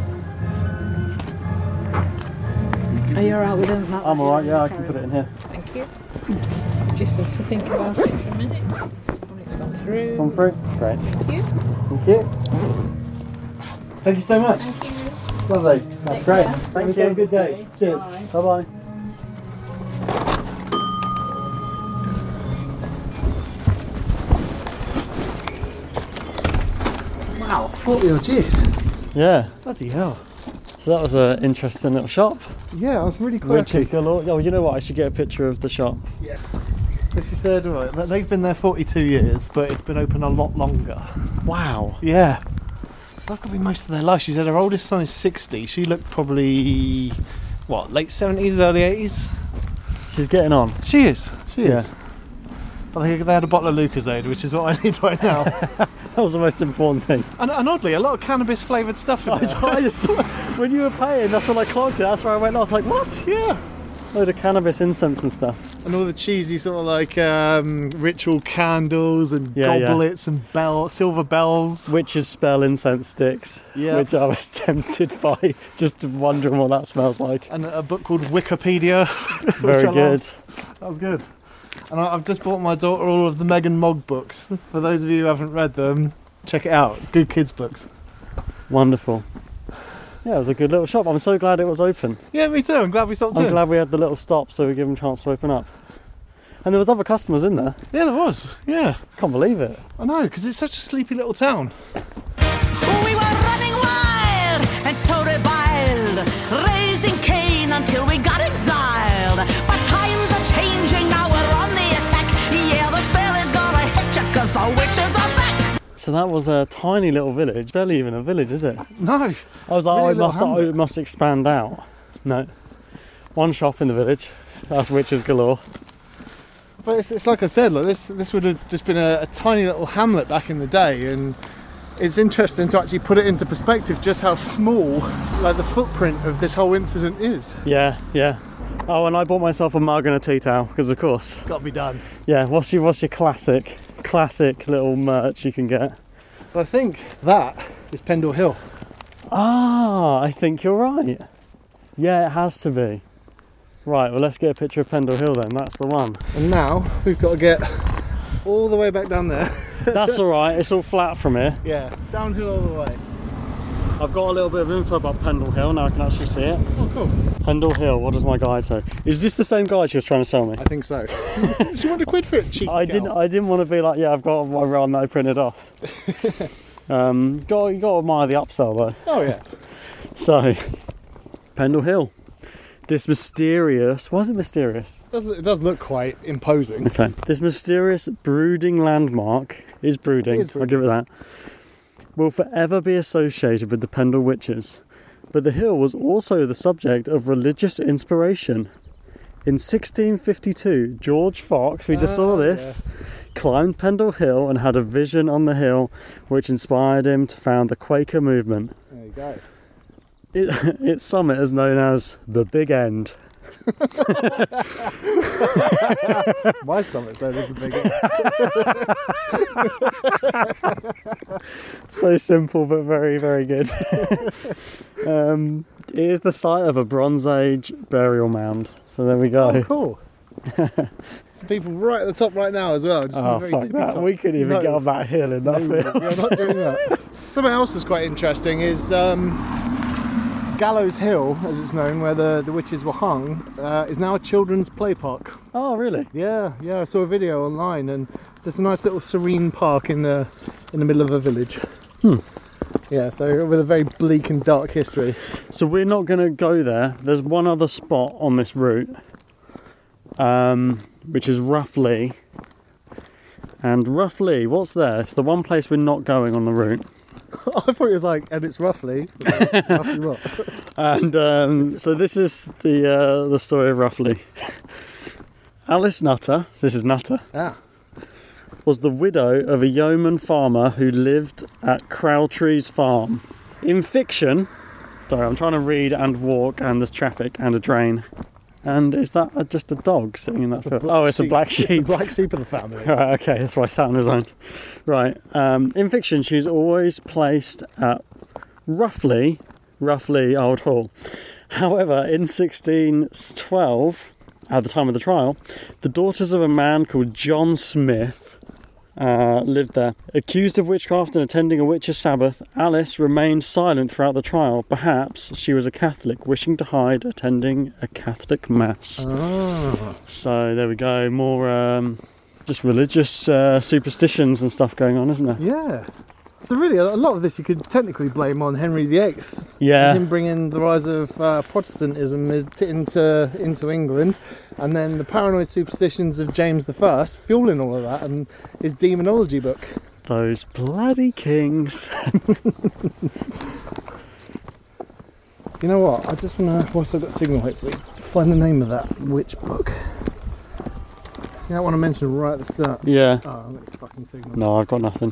Are you alright with them? I'm alright, yeah, I can put it in here. Thank you. Just has to think about it for a minute. When it's gone through. Come through. Great. Thank you. Thank you. Thank you so much. Thank you. Lovely. That's great. Thank Have you. a good day. Cheers. Bye bye. Wow, forty odd years. Yeah. Bloody hell. So that was an interesting little shop. Yeah, I was really quirky. Witches galore. Oh, you know what? I should get a picture of the shop. Yeah. So she said, right, that they've been there forty-two years, but it's been open a lot longer. Wow. Yeah. So that's got to be most of their life. She said her oldest son is sixty. She looked probably, what, late seventies, early eighties? She's getting on. She is. She Yeah. is. But they, they had a bottle of Lucozade, which is what I need right now. That was the most important thing. and, and oddly, a lot of cannabis-flavoured stuff in I, there. I just, when you were paying, that's when I clocked it. That's where I went. I was like, what? Yeah. Load of cannabis incense and stuff. And all the cheesy sort of like um, ritual candles and Yeah, yeah. goblets and bell, silver bells. Witch's spell incense sticks, Yeah. which I was tempted by, just wondering what that smells like. And a book called Wikipedia. which Very I good. loved. That was good. And I- I've just bought my daughter all of the Megan Mogg books. For those of you who haven't read them, check it out. Good kids books. Wonderful. Yeah, it was a good little shop. I'm so glad it was open. Yeah, me too. I'm glad we stopped I'm in. glad we had the little stop so we give them a chance to open up. And there was other customers in there. Yeah, there was. Yeah. Can't believe it. I know, because it's such a sleepy little town. We were running wild and so reviled, raising Cain until we got exiled. But times are changing, now we're on the attack. Yeah, the spell is gonna hit ya, cause the witches are back. So that was a tiny little village. Barely even a village, is it? No. I was like, Really oh, it little must, oh, hamlet. it must expand out. No. One shop in the village. That's witches galore. But it's, it's like I said, like this this would have just been a, a tiny little hamlet back in the day, and it's interesting to actually put it into perspective just how small like the footprint of this whole incident is. Yeah, yeah. Oh, and I bought myself a mug and a tea towel, because of course. Got to be done. Yeah, what's your, what's your classic, classic little merch you can get? So I think that is Pendle Hill. Ah, I think you're right. Yeah, it has to be. Right, well, let's get a picture of Pendle Hill then. That's the one. And now we've got to get all the way back down there. That's all right. It's all flat from here. Yeah, downhill all the way. I've got a little bit of info about Pendle Hill. Now I can actually see it. Oh, cool. Pendle Hill. What does my guide say? Is this the same guide she was trying to sell me? I think so. Do you want a quid for it, cheap I didn't. gal? I didn't want to be like, yeah, I've got my run that I printed off. um, got you got to admire the upsell though. Oh yeah. So, Pendle Hill. This mysterious. Why is it mysterious? It does, it does look quite imposing. Okay. This mysterious brooding landmark is brooding. It is brooding. I'll give it that. Will forever be associated with the Pendle Witches. But the hill was also the subject of religious inspiration. In sixteen fifty-two, George Fox, we just saw Ah, this, climbed Pendle Hill and had a vision on the hill which inspired him to found the Quaker movement. There you go. It, its summit is known as the Big End. My stomach's known as the big one. So simple but very, very good. um, it is the site of a Bronze Age burial mound. So there we go. Oh, cool. Some people right at the top right now as well. Just on Oh, the very fuck tippy that. top. We couldn't even No. get up that hill in that No, field. You're not doing that. Something else that's quite interesting is um, Gallows Hill, as it's known, where the, the witches were hung, uh, is now a children's play park. Oh, really? Yeah, yeah, I saw a video online, and it's just a nice little serene park in the in the middle of a village. Hmm. Yeah, so with a very bleak and dark history. So we're not going to go there. There's one other spot on this route, um, which is roughly, and roughly, what's there? It's the one place we're not going on the route. I thought it was like, and it's roughly, like, roughly what? And um, so this is the uh, the story of roughly. Alice Nutter, this is Nutter, Ah, was the widow of a yeoman farmer who lived at Crowtree's farm. In fiction, sorry, I'm trying to read and walk, and there's traffic and a drain. And is that a, just a dog sitting in that it's a field? black Oh, it's a black It's sheep. the black sheep of the family. Right, okay, that's why I sat on his own. Right, um, in fiction, she's always placed at roughly, roughly Old Hall. However, in sixteen twelve, at the time of the trial, the daughters of a man called John Smith uh, lived there. Accused of witchcraft and attending a witch's sabbath, Alice remained silent throughout the trial. Perhaps she was a Catholic wishing to hide attending a Catholic mass. Ah. So there we go, more um, just religious uh, superstitions and stuff going on, isn't there? Yeah. So really, a lot of this you could technically blame on Henry the Eighth. Yeah. Him bringing the rise of uh, Protestantism is- into into England, and then the paranoid superstitions of James the First fueling all of that, and his demonology book. Those bloody kings. You know what? I just want to, whilst I've got signal, hopefully, find the name of that witch book. You don't want to mention right at the start. Yeah. Oh, I've got a fucking signal. No, I've got nothing.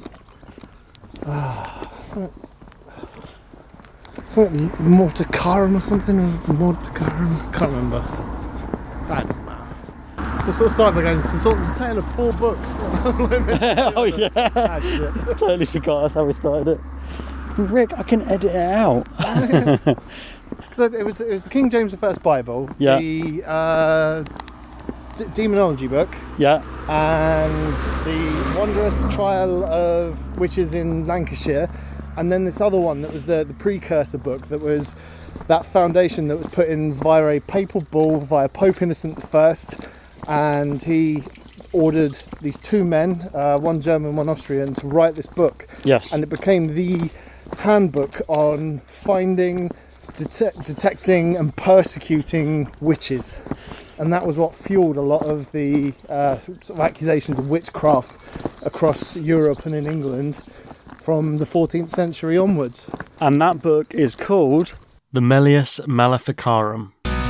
Something, something Morticarum or something. Morticarum. Can't remember. That doesn't matter. So sort of started again. It's sort of the tale of four books. Oh yeah. Ah, shit. Totally forgot that's how we started it. Rick, I can edit it out. Because it was it was the King James the First Bible. Yeah. The uh, d- demonology book. Yeah. And the wondrous trial of witches in Lancashire, and then this other one that was the, the precursor book that was that foundation that was put in via a papal bull via Pope Innocent the First, and he ordered these two men, uh, one German, one Austrian, to write this book. Yes. And it became the handbook on finding, detect, detecting and persecuting witches. And that was what fueled a lot of the uh, sort of accusations of witchcraft across Europe and in England from the fourteenth century onwards. And that book is called The Malleus Maleficarum.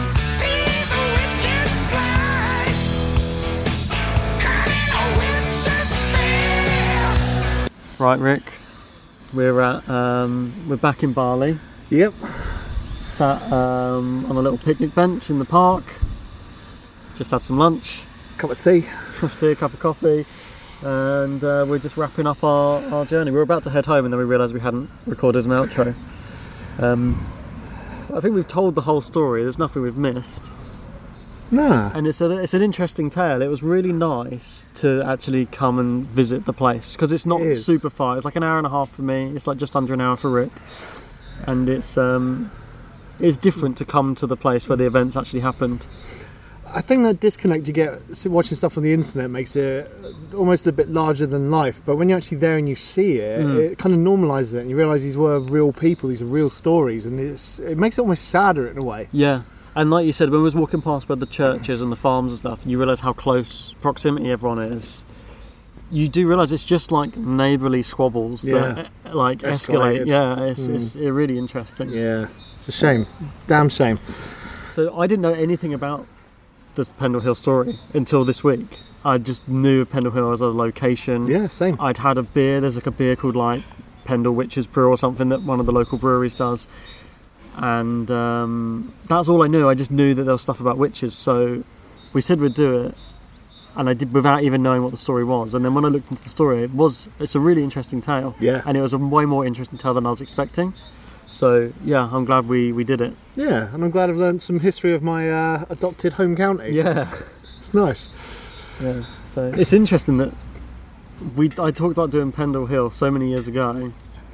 Right, Rick. We're at um, we're back in Bali. Yep. Sat um, on a little picnic bench in the park. Just had some lunch, Cup of tea. cup of tea, a cup of coffee, and uh, we're just wrapping up our, our journey. We were about to head home, and then we realised we hadn't recorded an outro. Um, I think we've told the whole story. There's nothing we've missed. Nah. And it's a, it's an interesting tale. It was really nice to actually come and visit the place because it's not It is. super far. It's like an hour and a half for me. It's like just under an hour for Rick, and it's um, it's different to come to the place where the events actually happened. I think that disconnect you get watching stuff on the internet makes it almost a bit larger than life, but when you're actually there and you see it, Mm. it kind of normalises it, and you realise these were real people, these are real stories, and it's it makes it almost sadder in a way. Yeah. And like you said, when we was walking past where the churches and the farms and stuff, you realise how close proximity everyone is. You do realise it's just like neighbourly squabbles that Yeah. uh, like Escalated. escalate. Yeah, it's, Mm. it's uh, really interesting. Yeah, it's a shame. Damn shame. So I didn't know anything about this Pendle Hill story until this week. I just knew Pendle Hill as a location. Yeah, same. I'd had a beer. There's like a beer called like Pendle Witches Brew or something that one of the local breweries does. And um, that's all I knew. I just knew that there was stuff about witches. So we said we'd do it. And I did without even knowing what the story was. And then when I looked into the story, it was it's a really interesting tale. Yeah. And it was a way more interesting tale than I was expecting. So yeah, I'm glad we, we did it. Yeah, and I'm glad I've learned some history of my uh, adopted home county. Yeah. It's nice. Yeah. So it's interesting that we I talked about doing Pendle Hill so many years ago.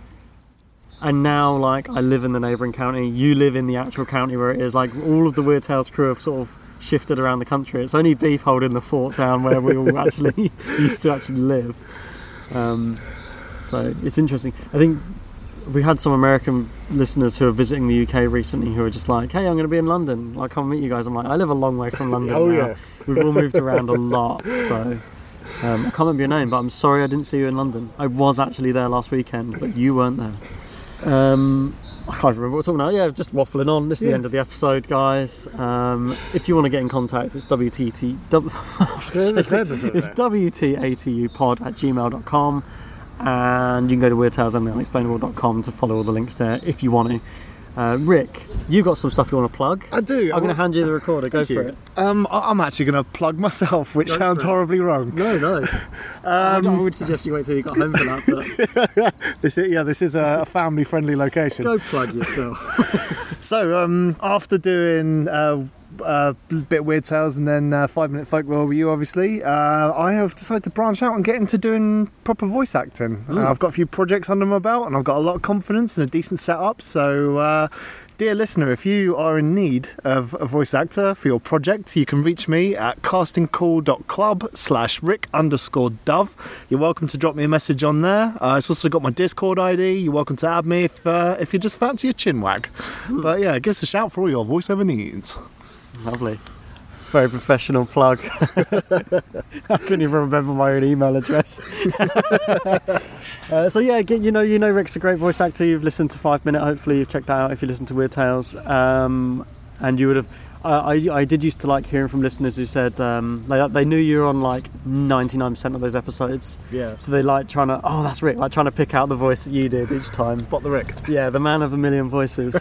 And now, like, I live in the neighbouring county. You live in the actual county where it is. Like, all of the Weird Tales crew have sort of shifted around the country. It's only Beef holding the fort down where we all actually used to actually live. Um, so it's interesting. I think we had some American listeners who are visiting the U K recently who are just like, "Hey, I'm going to be in London. I'll come meet you guys." I'm like, I live a long way from London. Oh, now. yeah. We've all moved around a lot. So um, I can't remember your name, but I'm sorry I didn't see you in London. I was actually there last weekend, but you weren't there. Um, I can't remember what we're talking about. Yeah, just waffling on. This is Yeah. the end of the episode, guys. Um, if you want to get in contact, it's W T T. W, it's W T A T U pod at gmail dot com, and you can go to weird tales and the unexplainable dot com to follow all the links there if you want to. Uh, Rick, you got some stuff you want to plug? I do. I'm going to hand you the recorder. Go Thank for you. it. Um, I- I'm actually going to plug myself, which Go sounds for it. horribly wrong. No, no. um, I would suggest you wait till you got home for that. But This is, yeah, this is a family-friendly location. go plug yourself. So, um, after doing uh, uh, bit Weird Tales and then uh, Five Minute Folklore with you, obviously, uh, I have decided to branch out and get into doing proper voice acting. Uh, I've got a few projects under my belt, and I've got a lot of confidence and a decent setup. So, uh, dear listener, if you are in need of a voice actor for your project, you can reach me at castingcall.club slash rick underscore dove. You're welcome to drop me a message on there. Uh, it's also got my Discord I D. You're welcome to add me if uh, if you just fancy a chin wag. But yeah, give us a shout for all your voiceover needs. Lovely. Very professional plug. I couldn't even remember my own email address. uh, so yeah, get, you know, you know, Rick's a great voice actor. You've listened to Five Minute. Hopefully, you've checked that out if you listen to Weird Tales. Um, and you would have. Uh, I I did used to like hearing from listeners who said um, they they knew you were on like ninety-nine percent of those episodes. Yeah. So they like trying to. Oh, that's Rick. Like trying to pick out the voice that you did each time. Spot the Rick. Yeah, the man of a million voices.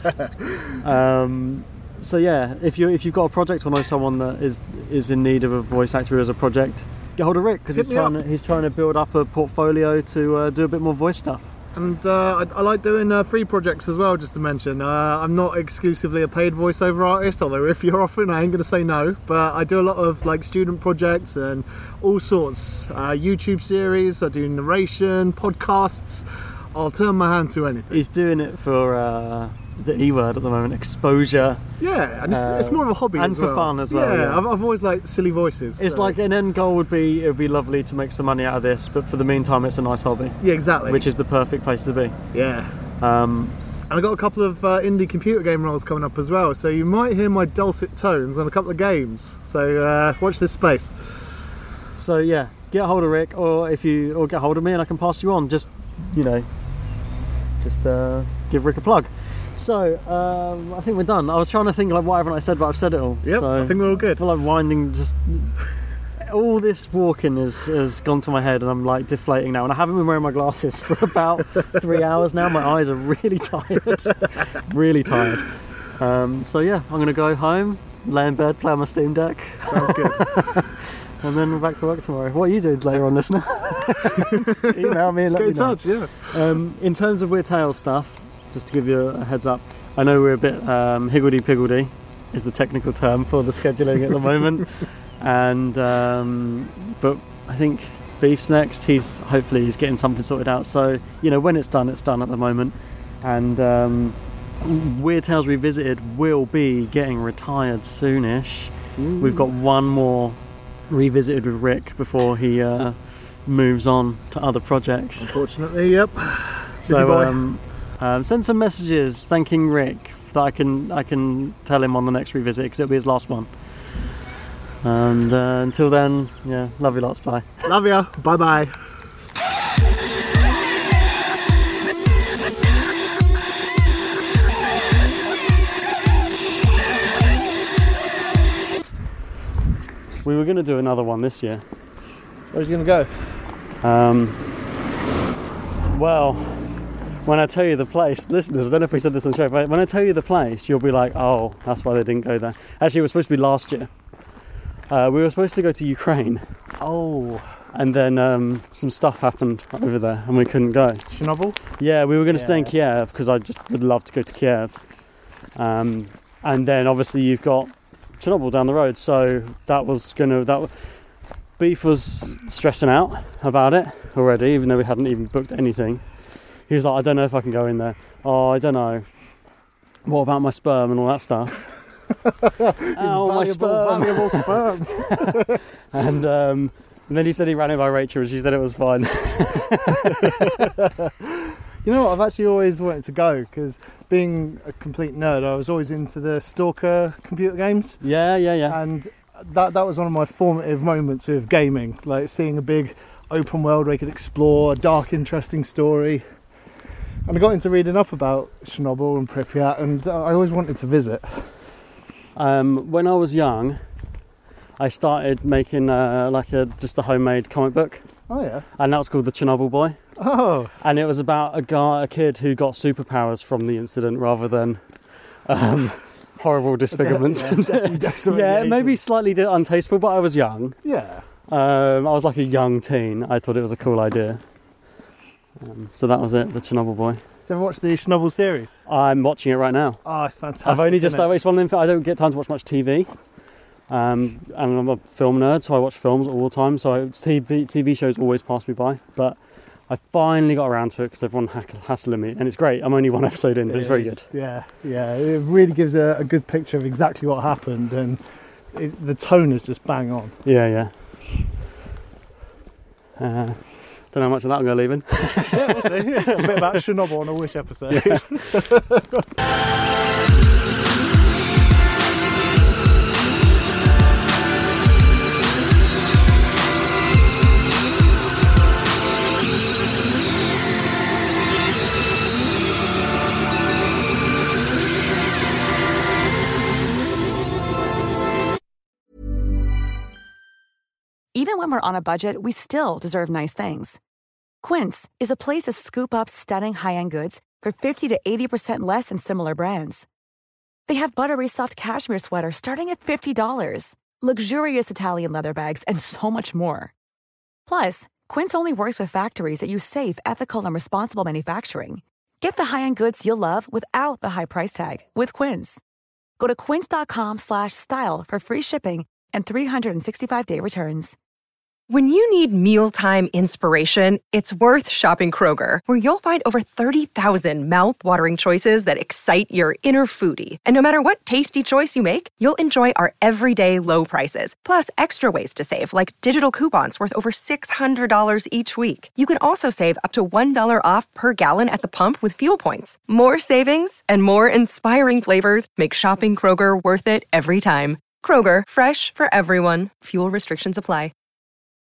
um, so yeah, if you if you've got a project or know someone that is is in need of a voice actor as a project, get hold of Rick because Hit he's me trying up. to, he's trying to build up a portfolio to uh, do a bit more voice stuff. And uh, I, I like doing uh, free projects as well, just to mention. Uh, I'm not exclusively a paid voiceover artist, although if you're offering, I ain't going to say no. But I do a lot of like student projects and all sorts. Uh, YouTube series, I do narration, podcasts. I'll turn my hand to anything. He's doing it for uh, the E word at the moment, exposure. Yeah, and it's, Uh, it's more of a hobby and as for well. fun as well, Yeah, yeah. I've, I've always liked silly voices. It's so- like an end goal would be it would be lovely to make some money out of this, but for the meantime, it's a nice hobby, Yeah, exactly. which is the perfect place to be. Yeah. Um, And I've got a couple of uh, indie computer game roles coming up as well, so you might hear my dulcet tones on a couple of games. So uh, watch this space. so yeah, get hold of Rick, or if you or get hold of me, and I can pass you on. Just you know, just uh, give Rick a plug. So um, I think we're done. I was trying to think like what haven't I said, but I've said it all. Yep, so I think we're all good. I feel like winding just. All this walking has, has gone to my head and I'm like deflating now, and I haven't been wearing my glasses for about three hours now. My eyes are really tired, really tired. Um, so yeah, I'm gonna go home, lay in bed, play on my Steam Deck, Sounds good. and then we're back to work tomorrow. What are you doing later on, listener? Just email me and let Get me in know. touch, yeah. Um, in terms of Weird Tales stuff, just to give you a heads up, I know we're a bit um, higgledy-piggledy is the technical term for the scheduling at the moment. And um, but I think Beef's next. He's hopefully he's getting something sorted out. So you know when it's done, it's done at the moment. And um, Weird Tales Revisited will be getting retired soonish. Ooh. We've got one more revisited with Rick before he uh, moves on to other projects. Unfortunately, yep. Busy So boy. um, um, send some messages thanking Rick that I can I can tell him on the next revisit because it'll be his last one. And uh, until then, yeah, love you lots, bye. Love ya. Bye bye. We were going to do another one this year. Where's he gonna go? Um, well, when I tell you the place, listeners, I don't know if we said this on the show, but when I tell you the place, you'll be like, oh, that's why they didn't go there. Actually, it was supposed to be last year. Uh, we were supposed to go to Ukraine, Oh, and then um, some stuff happened over there, and we couldn't go. Chernobyl? Yeah, we were going to stay in Yeah. Kiev because I just would love to go to Kiev. Um, and then obviously you've got Chernobyl down the road, so that was going to that. Beef was stressing out about it already, even though we hadn't even booked anything. He was like, I don't know if I can go in there. Oh, I don't know. What about my sperm and all that stuff? Oh, my sperm. valuable sperm. And, um, and then he said he ran it by Rachel and she said it was fine. You know what? I've actually always wanted to go because being a complete nerd, I was always into the Stalker computer games, yeah, yeah, yeah. and that that was one of my formative moments with gaming, like seeing a big open world where you could explore, a dark, interesting story. And I got into reading up about Chernobyl and Pripyat, and I always wanted to visit. Um, when I was young, I started making uh, like a just a homemade comic book, Oh yeah. and that was called The Chernobyl Boy. Oh, And it was about a guy, a kid who got superpowers from the incident rather than um, horrible disfigurements. yeah, definitely decimation. Yeah, maybe slightly di- untasteful, but I was young. Yeah. Um, I was like a young teen. I thought it was a cool idea. Um, so that was it, The Chernobyl Boy. Did you ever watch the Chernobyl series? I'm watching it right now. Oh, it's fantastic. I've only just, isn't it? it's one of them, I don't get time to watch much T V. Um, and I'm a film nerd, so I watch films all the time. So T V, T V shows always pass me by. But I finally got around to it because everyone ha- hassling me. And it's great. I'm only one episode in, but it's very good. Yeah, yeah. It really gives a, a good picture of exactly what happened, and it, the tone is just bang on. Yeah, yeah. Uh, don't know how much of that I'm going to leave in. Yeah, we'll see. A bit about Chernobyl on a Wish episode. Even when we're on a budget, we still deserve nice things. Quince is a place to scoop up stunning high-end goods for fifty to eighty percent less than similar brands. They have buttery soft cashmere sweaters starting at fifty dollars, luxurious Italian leather bags, and so much more. Plus, Quince only works with factories that use safe, ethical, and responsible manufacturing. Get the high-end goods you'll love without the high price tag with Quince. Go to quince.com slash style for free shipping and three sixty-five day returns. When you need mealtime inspiration, it's worth shopping Kroger, where you'll find over thirty thousand mouth-watering choices that excite your inner foodie. And no matter what tasty choice you make, you'll enjoy our everyday low prices, plus extra ways to save, like digital coupons worth over six hundred dollars each week. You can also save up to one dollar off per gallon at the pump with fuel points. More savings and more inspiring flavors make shopping Kroger worth it every time. Kroger, fresh for everyone. Fuel restrictions apply.